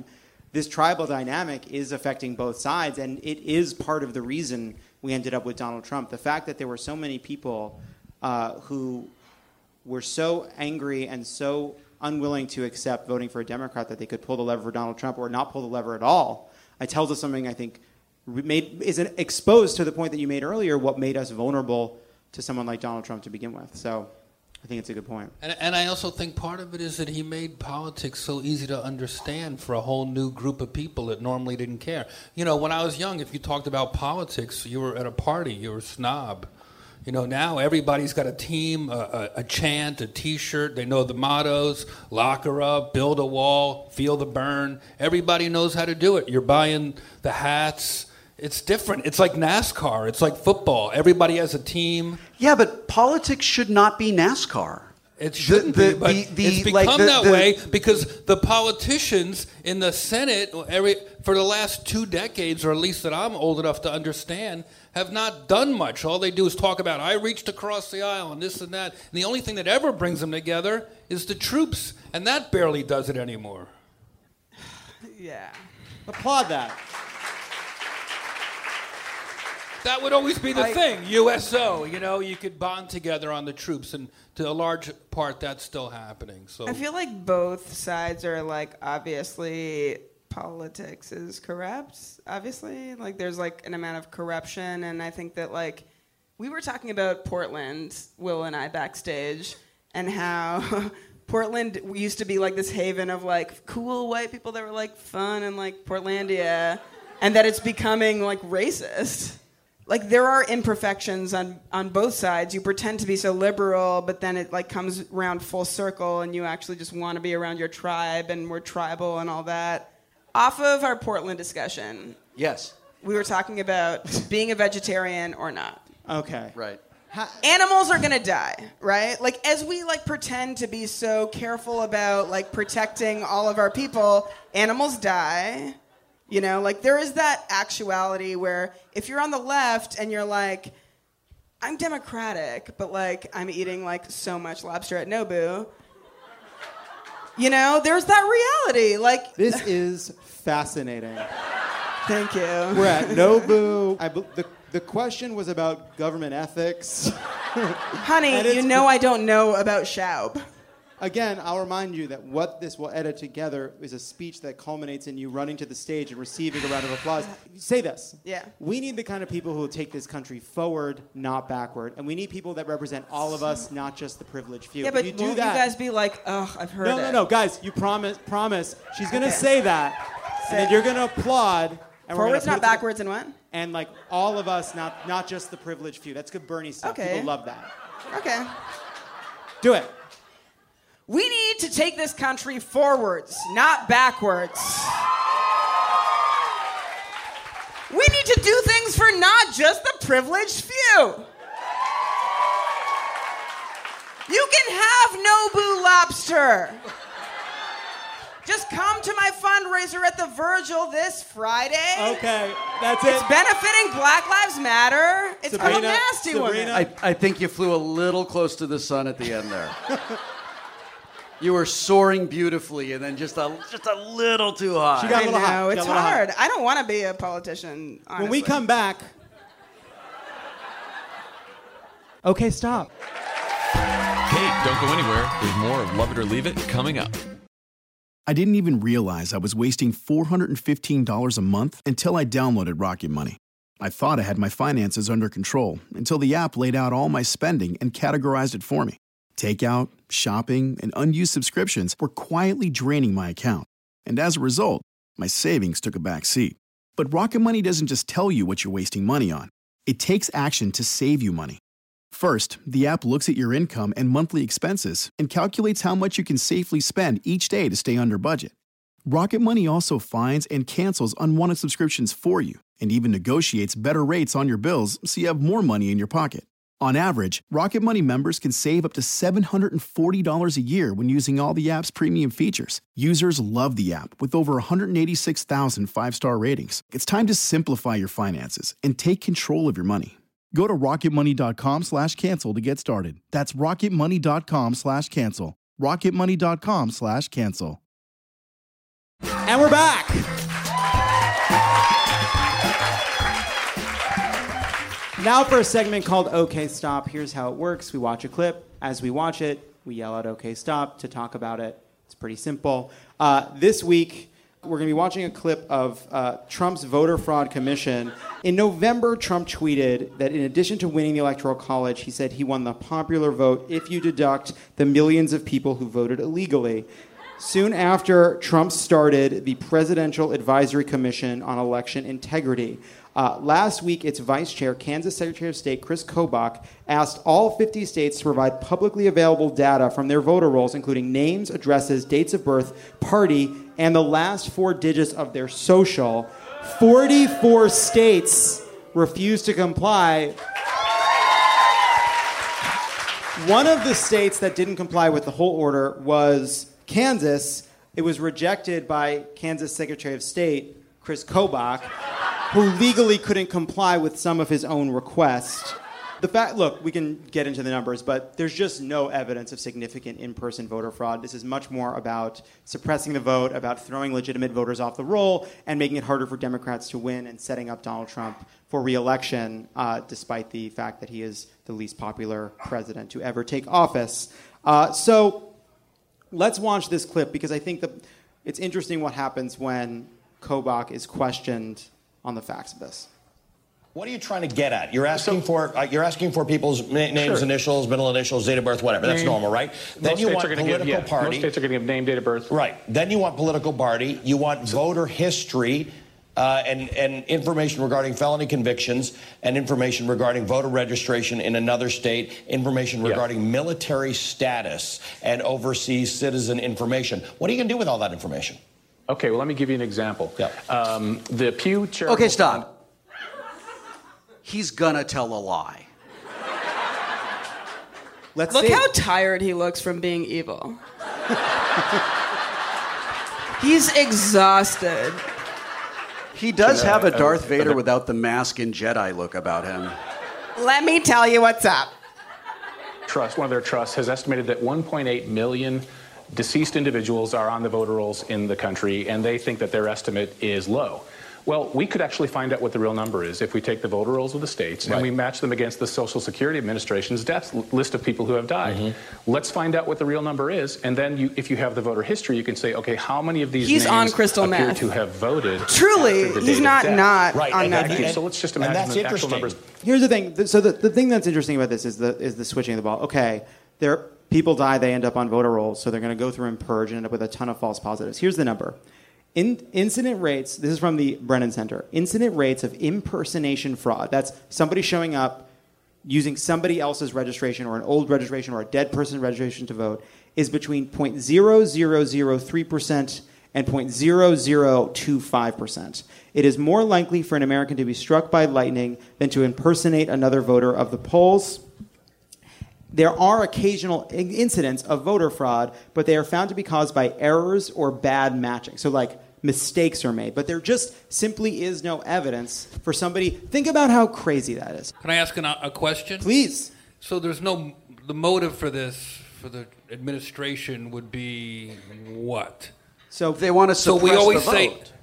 this tribal dynamic is affecting both sides, and it is part of the reason we ended up with Donald Trump. The fact that there were so many people uh, who were so angry and so unwilling to accept voting for a Democrat that they could pull the lever for Donald Trump or not pull the lever at all, it tells us something I think made is exposed to the point that you made earlier, what made us vulnerable to someone like Donald Trump to begin with. So I think it's a good point. And, and I also think part of it is that he made politics so easy to understand for a whole new group of people that normally didn't care. You know, when I was young, if you talked about politics, you were at a party, you were a snob. You know, now everybody's got a team, a, a, a chant, a T-shirt. They know the mottos: lock her up, build a wall, feel the burn. Everybody knows how to do it. You're buying the hats. It's different. It's like NASCAR. It's like football. Everybody has a team. Yeah, but politics should not be NASCAR. It shouldn't The- the- be, but the- the- it's become like the- that the- way because the politicians in the Senate, every for the last two decades, or at least that I'm old enough to understand, have not done much. All they do is talk about, I reached across the aisle and this and that. And the only thing that ever brings them together is the troops, and that barely does it anymore. Yeah. Applaud that. That would always be the I- thing, U S O. You know, you could bond together on the troops, and to a large part, that's still happening. So I feel like both sides are like, obviously politics is corrupt, obviously. Like there's like an amount of corruption, and I think that like we were talking about Portland, Will and I backstage, and how Portland used to be like this haven of like cool white people that were like fun and like Portlandia, and that it's becoming like racist. Like there are imperfections on, on both sides. You pretend to be so liberal, but then it like comes around full circle, and you actually just want to be around your tribe, and we're tribal and all that. Off of our Portland discussion, Yes. we were talking about being a vegetarian or not. Okay. Right. Animals are gonna die, right? Like as we like pretend to be so careful about like protecting all of our people, animals die. You know, like there is that actuality where if you're on the left and you're like, I'm democratic, but like I'm eating like so much lobster at Nobu. You know, there's that reality. Like This is fascinating. Thank you. We're at Nobu. I, bel- the, the question was about government ethics. Honey, And you it's- know I don't know about Schaub. Again, I'll remind you that what this will edit together is a speech that culminates in you running to the stage and receiving a round of applause. Say this. Yeah. We need the kind of people who will take this country forward, not backward. And we need people that represent all of us, not just the privileged few. Yeah, but if you do won't that, you guys be like, ugh, I've heard no, it. no, no, guys, you promise, promise. She's going to Okay. say that, and then you're going to applaud. And we're Forwards, gonna not put it- backwards, and what? And like all of us, not not just the privileged few. That's good Bernie stuff. Okay. People love that. Okay. Do it. We need to take this country forwards, not backwards. We need to do things for not just the privileged few. You can have Nobu lobster. Just come to my fundraiser at the Virgil this Friday. Okay, that's It's it. benefiting Black Lives Matter. It's a Sabrina, nasty Sabrina. one. I, I think you flew a little close to the sun at the end there. You were soaring beautifully, and then just a just a little too high. She got a I little know, hot. it's Got a little hot. hard. I don't want to be a politician, honestly. When we come back. Okay, stop. Hey, don't go anywhere. There's more of Love It or Leave It coming up. I didn't even realize I was wasting four hundred fifteen dollars a month until I downloaded Rocket Money. I thought I had my finances under control until the app laid out all my spending and categorized it for me. Takeout, shopping, and unused subscriptions were quietly draining my account. And as a result, my savings took a back seat. But Rocket Money doesn't just tell you what you're wasting money on. It takes action to save you money. First, the app looks at your income and monthly expenses and calculates how much you can safely spend each day to stay under budget. Rocket Money also finds and cancels unwanted subscriptions for you and even negotiates better rates on your bills so you have more money in your pocket. On average, Rocket Money members can save up to seven hundred forty dollars a year when using all the app's premium features. Users love the app with over one hundred eighty-six thousand five-star ratings. It's time to simplify your finances and take control of your money. Go to rocketmoney.com slash cancel to get started. That's rocketmoney.com slash cancel. rocketmoney.com slash cancel. And we're back. Now for a segment called OK Stop. Here's how it works. We watch a clip. As we watch it, we yell out OK Stop to talk about it. It's pretty simple. Uh, this week, we're going to be watching a clip of uh, Trump's voter fraud commission. In November, Trump tweeted that in addition to winning the Electoral College, he said he won the popular vote if you deduct the millions of people who voted illegally. Soon after, Trump started the Presidential Advisory Commission on Election Integrity. Uh, last week, its vice chair, Kansas Secretary of State Chris Kobach, asked all fifty states to provide publicly available data from their voter rolls, including names, addresses, dates of birth, party, and the last four digits of their social. forty-four states refused to comply. One of the states that didn't comply with the whole order was Kansas. It was rejected by Kansas Secretary of State Chris Kobach, who legally couldn't comply with some of his own requests. The fact, look, we can get into the numbers, but there's just no evidence of significant in-person voter fraud. This is much more about suppressing the vote, about throwing legitimate voters off the roll, and making it harder for Democrats to win and setting up Donald Trump for re-election, uh, despite the fact that he is the least popular president to ever take office. Uh, so let's watch this clip, because I think that it's interesting what happens when Kobach is questioned on the facts of this. What are you trying to get at? You're asking for uh, you're asking for people's na- names, sure. initials, middle initials, date of birth, whatever. Name. That's normal, right? Then Most you states want are political give, yeah. party. Most states are going to give name, date of birth. Right. Then you want political party. You want voter history uh, and and information regarding felony convictions and information regarding voter registration in another state. Information regarding yeah. military status and overseas citizen information. What are you going to do with all that information? Okay. Well, let me give you an example. Yeah. Um, the Pew Charitable Okay, stop. He's gonna tell a lie. Let's Look see. how tired he looks from being evil. He's exhausted. He does Uh, have a uh, Darth uh, Vader uh, without the mask and Jedi look about him. Let me tell you what's up. Trust, one of their trusts has estimated that one point eight million deceased individuals are on the voter rolls in the country, and they think that their estimate is low. Well, we could actually find out what the real number is if we take the voter rolls of the states right. and we match them against the Social Security Administration's death list of people who have died. Mm-hmm. Let's find out what the real number is, and then you, if you have the voter history, you can say, okay, how many of these He's names on crystal appear meth. to have voted? Truly, after the he's date not of death? not right. on and, that. and, and, So let's just and imagine that's the actual interesting. numbers. Here's the thing. So the, the thing that's interesting about this is the is the switching of the ball. Okay, there people die, they end up on voter rolls, so they're going to go through and purge and end up with a ton of false positives. Here's the number. In, incident rates, this is from the Brennan Center, incident rates of impersonation fraud, that's somebody showing up using somebody else's registration or an old registration or a dead person's registration to vote, is between zero point zero zero zero three percent and zero point zero zero two five percent. It is more likely for an American to be struck by lightning than to impersonate another voter of the polls. There are occasional incidents of voter fraud, but they are found to be caused by errors or bad matching. So, like, mistakes are made. But there just simply is no evidence for somebody. Think about how crazy that is. Can I ask an, a question? Please. So there's no, the motive for this, for the administration would be what? So they want to So suppress we always the say, vote.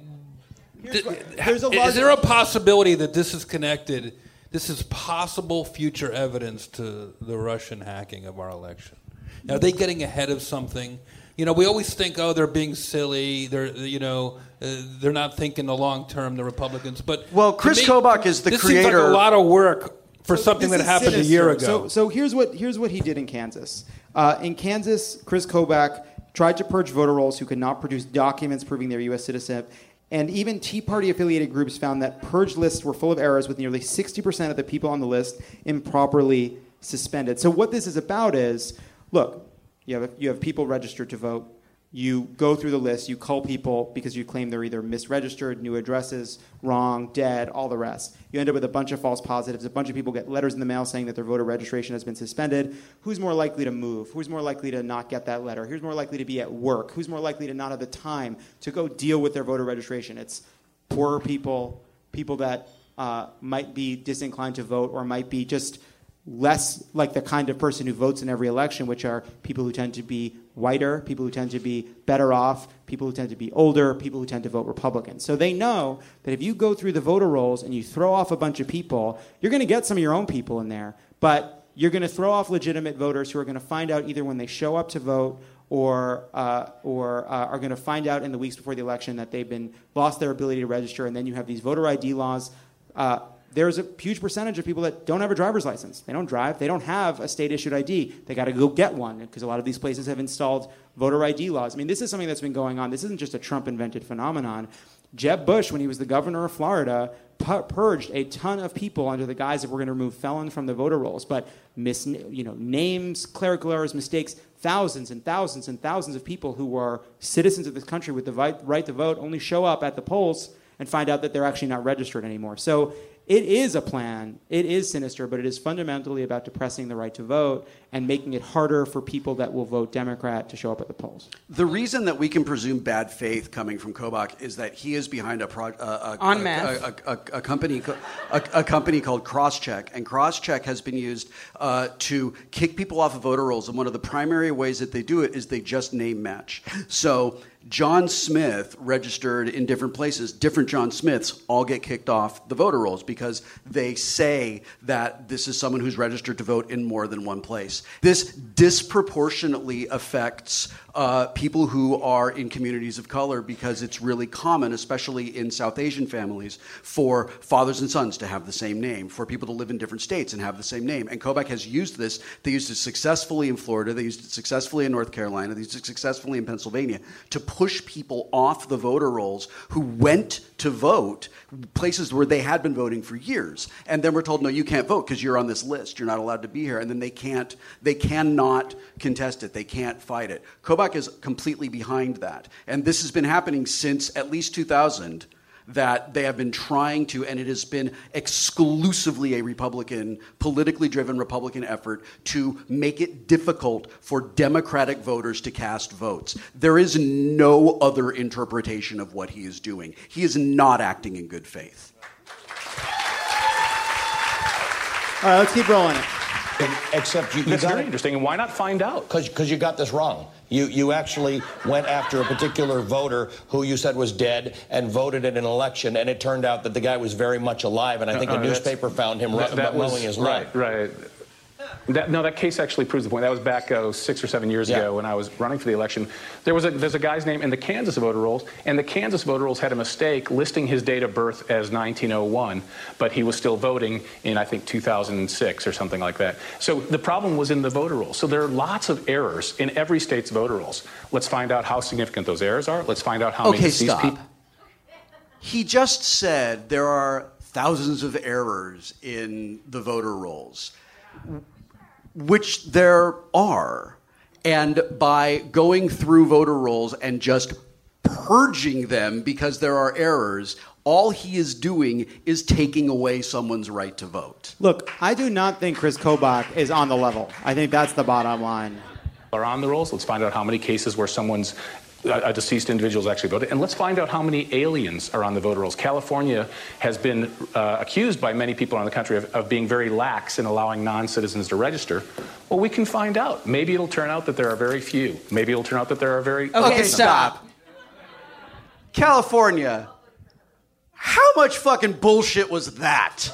th- There's a is large- there a possibility that this is connected, this is possible future evidence to the Russian hacking of our election? Now, are they getting ahead of something? You know, we always think, oh, they're being silly. They're, you know, uh, they're not thinking the long term, the Republicans. But Well, to Chris me, Kobach is the this creator. seems like a lot of work for So something this that is happened sinister. a year ago. So, so here's what here's what he did in Kansas. Uh, in Kansas, Chris Kobach tried to purge voter rolls who could not produce documents proving their U S citizenship. And even Tea Party-affiliated groups found that purge lists were full of errors, with nearly sixty percent of the people on the list improperly suspended. So what this is about is, look, you have you have people registered to vote. You go through the list, you cull people because you claim they're either misregistered, new addresses, wrong, dead, all the rest. You end up with a bunch of false positives. A bunch of people get letters in the mail saying that their voter registration has been suspended. Who's more likely to move? Who's more likely to not get that letter? Who's more likely to be at work? Who's more likely to not have the time to go deal with their voter registration? It's poorer people, people that uh, might be disinclined to vote or might be just less like the kind of person who votes in every election, which are people who tend to be whiter, people who tend to be better off, people who tend to be older, people who tend to vote Republican. So they know that if you go through the voter rolls and you throw off a bunch of people, you're going to get some of your own people in there, but you're going to throw off legitimate voters who are going to find out either when they show up to vote or uh, or uh, are going to find out in the weeks before the election that they've been lost their ability to register, and then you have these voter I D laws. Uh, there's a huge percentage of people that don't have a driver's license. They don't drive. They don't have a state-issued I D. They got to go get one because a lot of these places have installed voter I D laws. I mean, this is something that's been going on. This isn't just a Trump-invented phenomenon. Jeb Bush, when he was the governor of Florida, pu- purged a ton of people under the guise of we're going to remove felons from the voter rolls. But mis- you know, names, clerical errors, mistakes, thousands and thousands and thousands of people who were citizens of this country with the vi- right to vote only show up at the polls and find out that they're actually not registered anymore. So it is a plan. It is sinister, but it is fundamentally about depressing the right to vote and making it harder for people that will vote Democrat to show up at the polls. The reason that we can presume bad faith coming from Kobach is that he is behind a pro, uh, a, On a, math. a, a, a, a company a, a company called Crosscheck, and Crosscheck has been used uh, to kick people off of voter rolls. And one of the primary ways that they do it is they just name match. So John Smith registered in different places. Different John Smiths all get kicked off the voter rolls because they say that this is someone who's registered to vote in more than one place. This disproportionately affects uh, people who are in communities of color because it's really common, especially in South Asian families, for fathers and sons to have the same name, for people to live in different states and have the same name. And Kobach has used this. They used it successfully in Florida. They used it successfully in North Carolina. They used it successfully in Pennsylvania to push people off the voter rolls who went to vote places where they had been voting for years, and then we're told, no, you can't vote because you're on this list, you're not allowed to be here, and then they can't they cannot contest it, they can't fight it. Kobach is completely behind that, and this has been happening since at least two thousand, that they have been trying to, and it has been exclusively a Republican, politically driven Republican effort to make it difficult for Democratic voters to cast votes. There is no other interpretation of what he is doing. He is not acting in good faith. All right, let's keep rolling it. Except you, you That's got very it. interesting. And why not find out? Because you got this wrong. You you actually went after a particular voter who you said was dead and voted in an election, and it turned out that the guy was very much alive, and I think Uh, a uh, newspaper found him that, ru- that mowing was, his lawn. right, right. That, no, that case actually proves the point. That was back uh, six or seven years Yeah. ago when I was running for the election. There was a there's a guy's name in the Kansas voter rolls, and the Kansas voter rolls had a mistake listing his date of birth as nineteen oh one, but he was still voting in, I think, two thousand six or something like that. So the problem was in the voter rolls. So there are lots of errors in every state's voter rolls. Let's find out how significant those errors are. Let's find out how Okay, many deceased stop. people. He just said there are thousands of errors in the voter rolls, which there are. And by going through voter rolls and just purging them because there are errors, all he is doing is taking away someone's right to vote. Look, I do not think Chris Kobach is on the level. I think that's the bottom line. Are on the rolls. Let's find out how many cases where someone's a deceased individuals actually voted, and let's find out how many aliens are on the voter rolls. California has been uh, accused by many people around the country of, of being very lax in allowing non-citizens to register. Well, we can find out. Maybe it'll turn out that there are very few. Maybe it'll turn out that there are very... Okay, okay stop. California, how much fucking bullshit was that?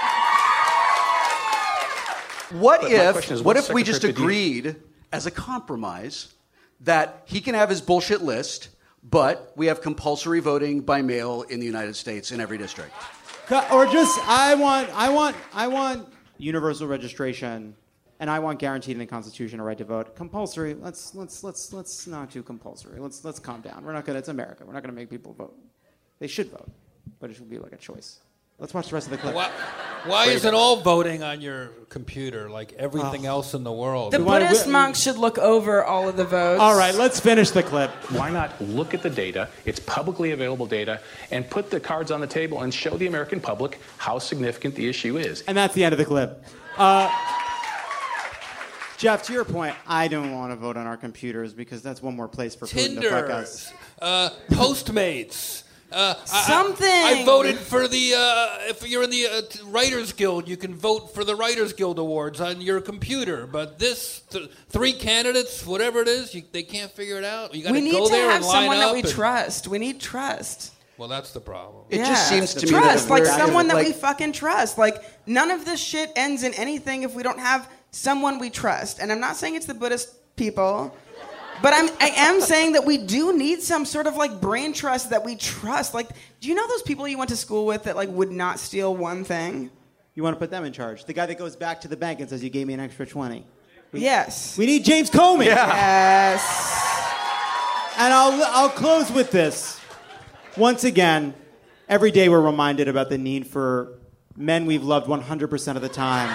What But my if, question is, what what if we just Secretary did you- agreed as a compromise that he can have his bullshit list, but we have compulsory voting by mail in the United States in every district? Or just, I want, I want, I want universal registration, and I want guaranteed in the Constitution a right to vote. Compulsory. Let's let's let's let's not do compulsory. Let's let's calm down. We're not gonna. It's America. We're not gonna make people vote. They should vote, but it should be like a choice. Let's watch the rest of the clip. Why, why isn't all voting on your computer like everything Oh. else in the world? The Buddhist monks should look over all of the votes. All right, let's finish the clip. Why not look at the data, it's publicly available data, and put the cards on the table and show the American public how significant the issue is? And that's the end of the clip. Uh, Jeff, to your point, I don't want to vote on our computers because that's one more place for Putin to fuck us. Tinder, uh, Postmates, Uh, Something. I, I voted for the. Uh, if you're in the uh, Writers Guild, you can vote for the Writers Guild awards on your computer. But this th- three candidates, whatever it is, you, they can't figure it out. You got we to need go to there have and line someone that up we and- trust. We need trust. Well, that's the problem. It Yeah. just seems to me trust, that like we're- someone that like- we fucking trust. Like none of this shit ends in anything if we don't have someone we trust. And I'm not saying it's the Buddhist people, but I'm I am saying that we do need some sort of like brain trust that we trust. Like, do you know those people you went to school with that like would not steal one thing? You want to put them in charge? The guy that goes back to the bank and says, "You gave me an extra twenty." We, Yes. We need James Comey. Yes. And I'll I'll close with this. Once again, every day we're reminded about the need for men we've loved one hundred percent of the time.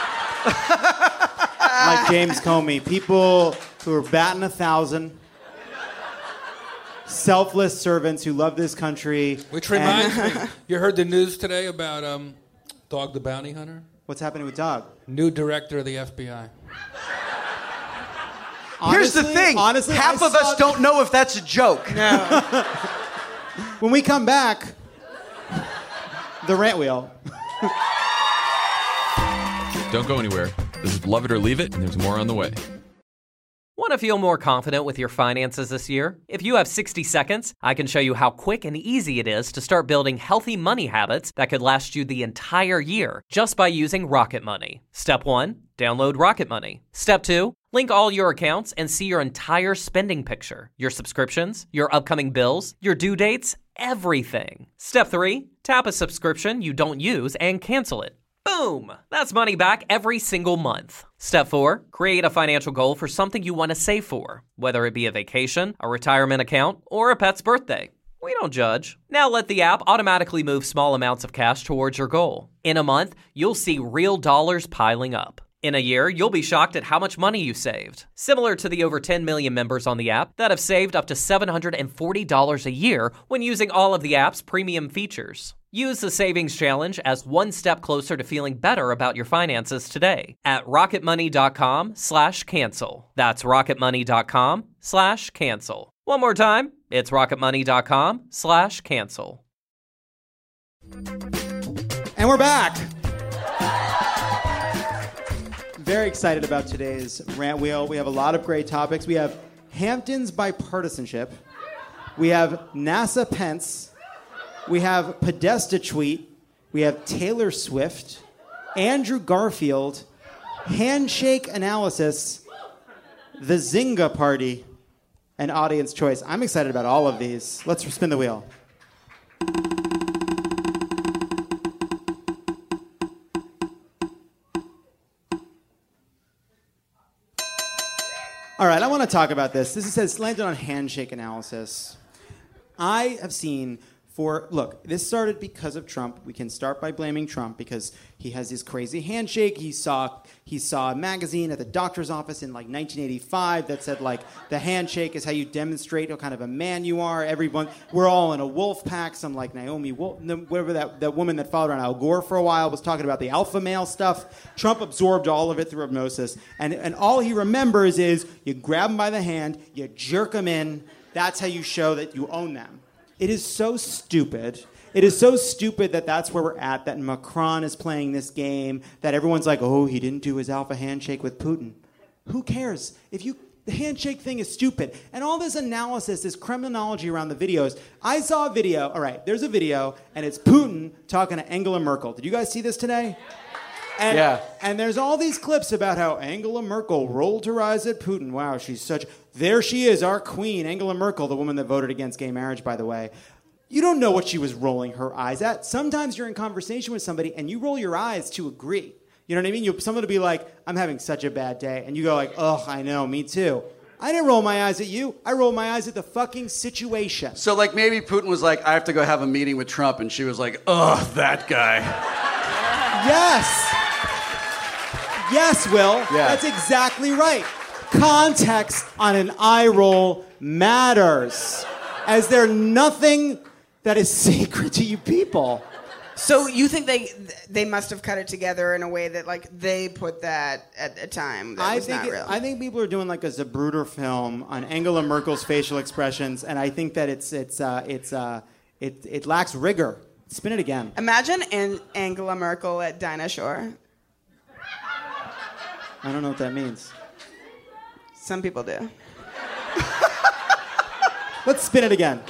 Like James Comey. People who are batting a thousand. Selfless servants who love this country. Which reminds me, you heard the news today about um, Dog the Bounty Hunter? What's happening with Dog? New director of the F B I. Here's the Honestly- thing. honestly, half I of saw- us don't know if that's a joke. No. When we come back, the rant wheel. Don't go anywhere. This is Love It or Leave It, and there's more on the way. Want to feel more confident with your finances this year? If you have sixty seconds, I can show you how quick and easy it is to start building healthy money habits that could last you the entire year just by using Rocket Money. Step one, download Rocket Money. Step two, link all your accounts and see your entire spending picture, your subscriptions, your upcoming bills, your due dates, everything. Step three, tap a subscription you don't use and cancel it. Boom! That's money back every single month. Step four, create a financial goal for something you want to save for, whether it be a vacation, a retirement account, or a pet's birthday. We don't judge. Now let the app automatically move small amounts of cash towards your goal. In a month, you'll see real dollars piling up. In a year, you'll be shocked at how much money you saved. Similar to the over ten million members on the app that have saved up to seven hundred forty dollars a year when using all of the app's premium features. Use the Savings Challenge as one step closer to feeling better about your finances today at rocketmoney.com slash cancel. That's rocketmoney.com slash cancel. One more time, it's rocketmoney.com slash cancel. And we're back. Very excited about today's rant wheel. We have a lot of great topics. We have Hamptons bipartisanship. We have NASA Pence. We have Podesta tweet. We have Taylor Swift. Andrew Garfield. Handshake analysis. The Zynga party. And audience choice. I'm excited about all of these. Let's spin the wheel. All right, I want to talk about this. This says landed on handshake analysis. I have seen for, look, this started because of Trump. We can start by blaming Trump because he has this crazy handshake. He saw he saw a magazine at the doctor's office in like nineteen eighty-five that said like the handshake is how you demonstrate what kind of a man you are. Everyone, we're all in a wolf pack. Some like Naomi Wolf, whatever that, that woman that followed around Al Gore for a while was talking about the alpha male stuff. Trump absorbed all of it through hypnosis. And, and all he remembers is you grab him by the hand, you jerk him in. That's how you show that you own them. It is so stupid. It is so stupid that that's where we're at, that Macron is playing this game, that everyone's like, oh, he didn't do his alpha handshake with Putin. Who cares? If you, the handshake thing is stupid. And all this analysis, this criminology around the videos. I saw a video, all right, there's a video, and it's Putin talking to Angela Merkel. Did you guys see this today? And, yeah. And there's all these clips about how Angela Merkel rolled her eyes at Putin. Wow, she's such... There she is, our queen, Angela Merkel, the woman that voted against gay marriage, by the way. You don't know what she was rolling her eyes at. Sometimes you're in conversation with somebody and you roll your eyes to agree. You know what I mean? You, someone will be like, I'm having such a bad day. And you go like, ugh, I know, me too. I didn't roll my eyes at you. I rolled my eyes at the fucking situation. So like maybe Putin was like, I have to go have a meeting with Trump. And she was like, ugh, that guy. Yes. Yes, Will. Yeah. That's exactly right. Context on an eye roll matters. As there nothing that is sacred to you people. So you think they they must have cut it together in a way that like they put that at a time that I was think not it- real? I think people are doing like a Zapruder film on Angela Merkel's facial expressions, and I think that it's it's uh, it's uh, It it lacks rigor. Spin it again. Imagine An- Angela Merkel at Dinah Shore. I don't know what that means. Some people do. Let's spin it again.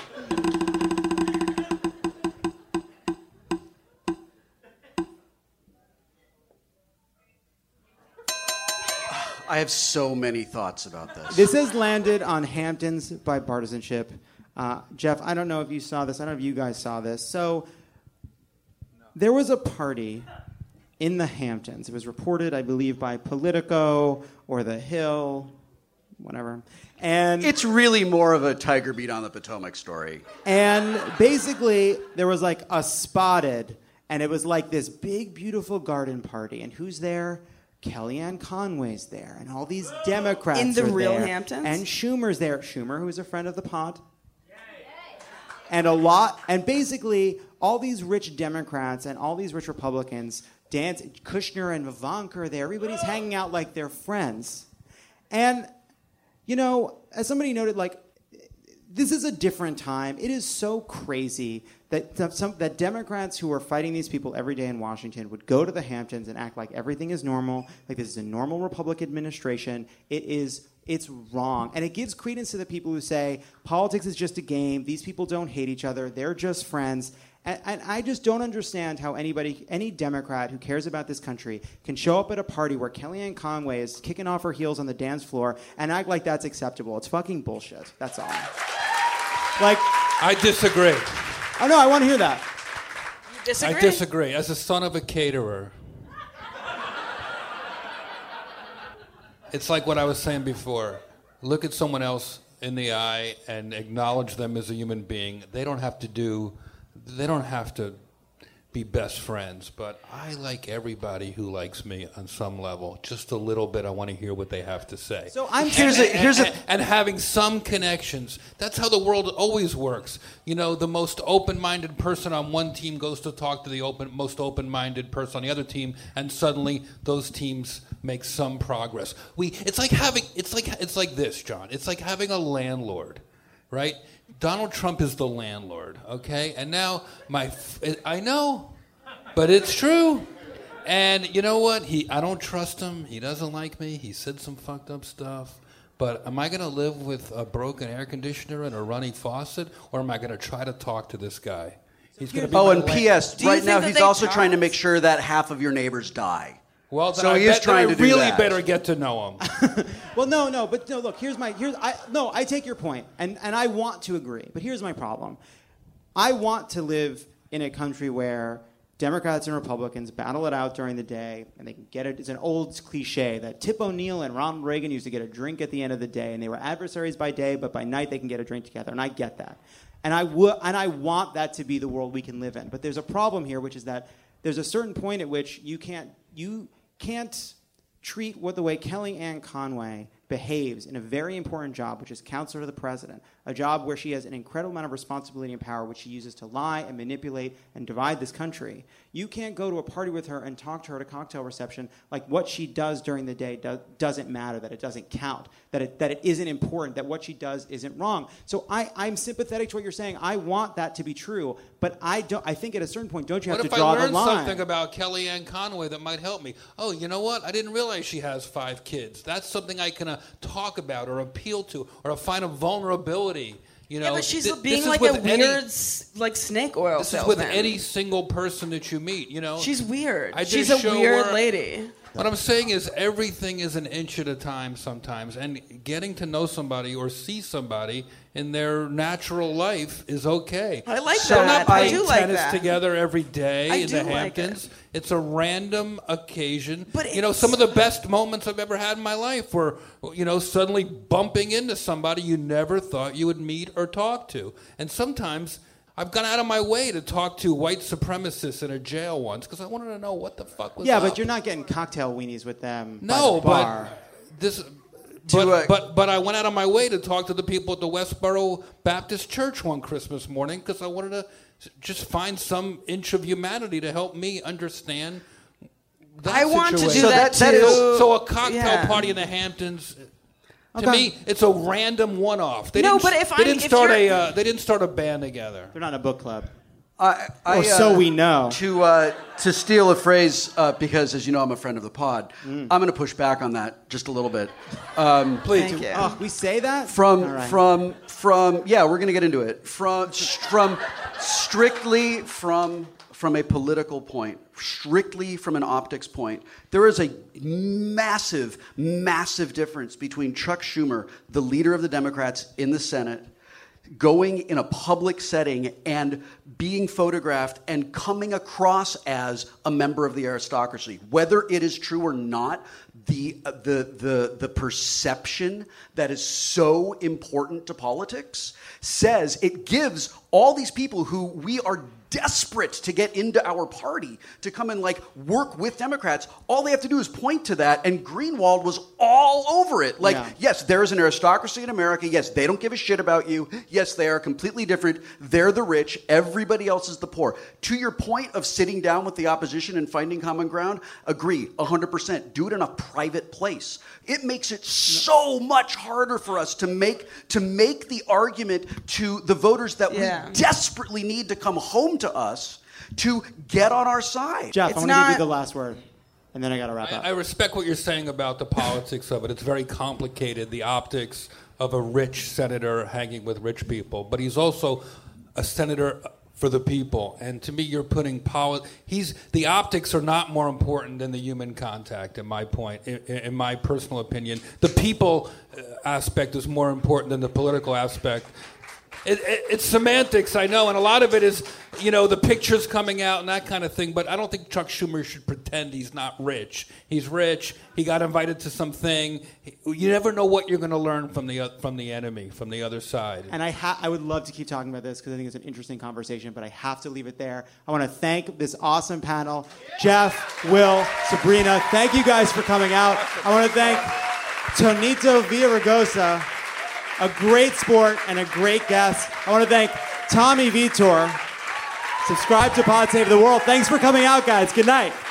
I have so many thoughts about this. This has landed on Hamptons Bipartisanship. Uh, Jeff, I don't know if you saw this. I don't know if you guys saw this. So there was a party in the Hamptons. It was reported, I believe, by Politico or The Hill, whatever. And it's really more of a Tiger Beat on the Potomac story. And basically, there was like a spotted, and it was like this big, beautiful garden party. And who's there? Kellyanne Conway's there, and all these Democrats in the are real there. Hamptons. And Schumer's there. Schumer, who's a friend of the pod. And a lot, and basically, all these rich Democrats and all these rich Republicans dance. Kushner and Ivanka are there. Everybody's hanging out like they're friends. And, you know, as somebody noted, like, this is a different time. It is so crazy that some, that Democrats who are fighting these people every day in Washington would go to the Hamptons and act like everything is normal, like this is a normal Republican administration. It is, it's wrong. And it gives credence to the people who say, politics is just a game, these people don't hate each other, they're just friends. And, and I just don't understand how anybody, any Democrat who cares about this country can show up at a party where Kellyanne Conway is kicking off her heels on the dance floor and act like that's acceptable. It's fucking bullshit. That's all. Like, I disagree. Oh, no, I want to hear that. You disagree? I disagree. As a son of a caterer, it's like what I was saying before. Look at someone else in the eye and acknowledge them as a human being. They don't have to do, they don't have to be best friends, but I like everybody who likes me on some level. Just a little bit, I want to hear what they have to say. So I'm here's and, a here's and, a and, and having some connections. That's how the world always works. You know, the most open-minded person on one team goes to talk to the open most open-minded person on the other team, and suddenly those teams make some progress. We it's like having it's like it's like this, John. It's like having a landlord, right? Donald Trump is the landlord, okay? And now my, I know, but it's true. And you know what? He, I don't trust him. He doesn't like me. He said some fucked up stuff. But am I going to live with a broken air conditioner and a running faucet, or am I going to try to talk to this guy? He's going to be oh, my and land- P S Do you right think now that he's they also talk? trying to make sure that half of your neighbors die. Well, then so I he is bet trying that to I do really that. better get to know him. Well, no, no, but no. Look, here's my here's I no. I take your point, and and I want to agree. But here's my problem. I want to live in a country where Democrats and Republicans battle it out during the day, and they can get it. It's an old cliche that Tip O'Neill and Ronald Reagan used to get a drink at the end of the day, and they were adversaries by day, but by night they can get a drink together. And I get that, and I w- and I want that to be the world we can live in. But there's a problem here, which is that there's a certain point at which you can't you can't treat what the way Kellyanne Conway behaves in a very important job, which is counselor to the president, a job where she has an incredible amount of responsibility and power, which she uses to lie and manipulate and divide this country. You can't go to a party with her and talk to her at a cocktail reception like what she does during the day do- doesn't matter, that it doesn't count, that it, that it isn't important, that what she does isn't wrong. So I, I'm sympathetic to what you're saying. I want that to be true, but I don't. I think at a certain point, don't you have What to if I draw the learned line? something about Kellyanne Conway that might help me? Oh, you know what? I didn't realize she has five kids. That's something I can uh, talk about or appeal to or find a vulnerability. You know, yeah, but she's Th- being this is like with a weird, any- s like snake oil This is salesman. with any single person that you meet. You know, She's weird. I did She's a a show weird where- lady. What I'm saying is everything is an inch at a time sometimes, and getting to know somebody or see somebody in their natural life is okay. I like so that. We're not I playing do like tennis that. together every day I in the do like Hamptons. It's a random occasion. But you know, it's- some of the best moments I've ever had in my life were, you know, suddenly bumping into somebody you never thought you would meet or talk to. And sometimes I've gone out of my way to talk to white supremacists in a jail once because I wanted to know what the fuck was yeah, up. but you're not getting cocktail weenies with them. No, by the bar. but this. But, uh, but but I went out of my way to talk to the people at the Westboro Baptist Church one Christmas morning because I wanted to just find some inch of humanity to help me understand that I want to do situation. that that too. is- So a cocktail Yeah. party in the Hamptons. To me, it's a random one-off. They No, didn't, but if they I- didn't if start you're- a uh, they didn't start a band together. They're not in a book club. I, I, Or so uh, we know. To uh, to steal a phrase, uh, because as you know, I'm a friend of the pod. Mm. I'm going to push back on that just a little bit. Um, Please. Oh, we say that? From All right. from from yeah, we're going to get into it. From from strictly from from a political point, strictly from an optics point, there is a massive, massive difference between Chuck Schumer, the leader of the Democrats in the Senate, going in a public setting and being photographed and coming across as a member of the aristocracy. Whether it is true or not, the, the, the, the perception that is so important to politics says it gives all these people who we are desperate to get into our party to come and like work with Democrats. All they have to do is point to that, and Greenwald was all over it. Like, Yeah. yes, there is an aristocracy in America. Yes, they don't give a shit about you. Yes, they are completely different. They're the rich. Everybody else is the poor. To your point of sitting down with the opposition and finding common ground, agree, one hundred percent. Do it in a private place. It makes it so much harder for us to make to make the argument to the voters that Yeah. we desperately need to come home to us to get on our side. Jeff, It's I want to give you not- the last word, and then I got to wrap I, up. I respect what you're saying about the politics of it. It's very complicated, the optics of a rich senator hanging with rich people. But he's also a senator for the people. And to me, you're putting poli- he's the optics are not more important than the human contact, in my point, in, in my personal opinion. The people uh, aspect is more important than the political aspect. It, it, it's semantics, I know, and a lot of it is, you know, the pictures coming out and that kind of thing, but I don't think Chuck Schumer should pretend he's not rich. He's rich. He got invited to something. You never know what you're going to learn from the oth- from the enemy, from the other side. And I ha- I would love to keep talking about this because I think it's an interesting conversation, but I have to leave it there. I want to thank this awesome panel. Jeff, Will, Sabrina, thank you guys for coming out. I want to thank Tonito Villaraigosa, a great sport and a great guest. I want to thank Tommy Vitor. Subscribe to Pod Save the World. Thanks for coming out, guys. Good night.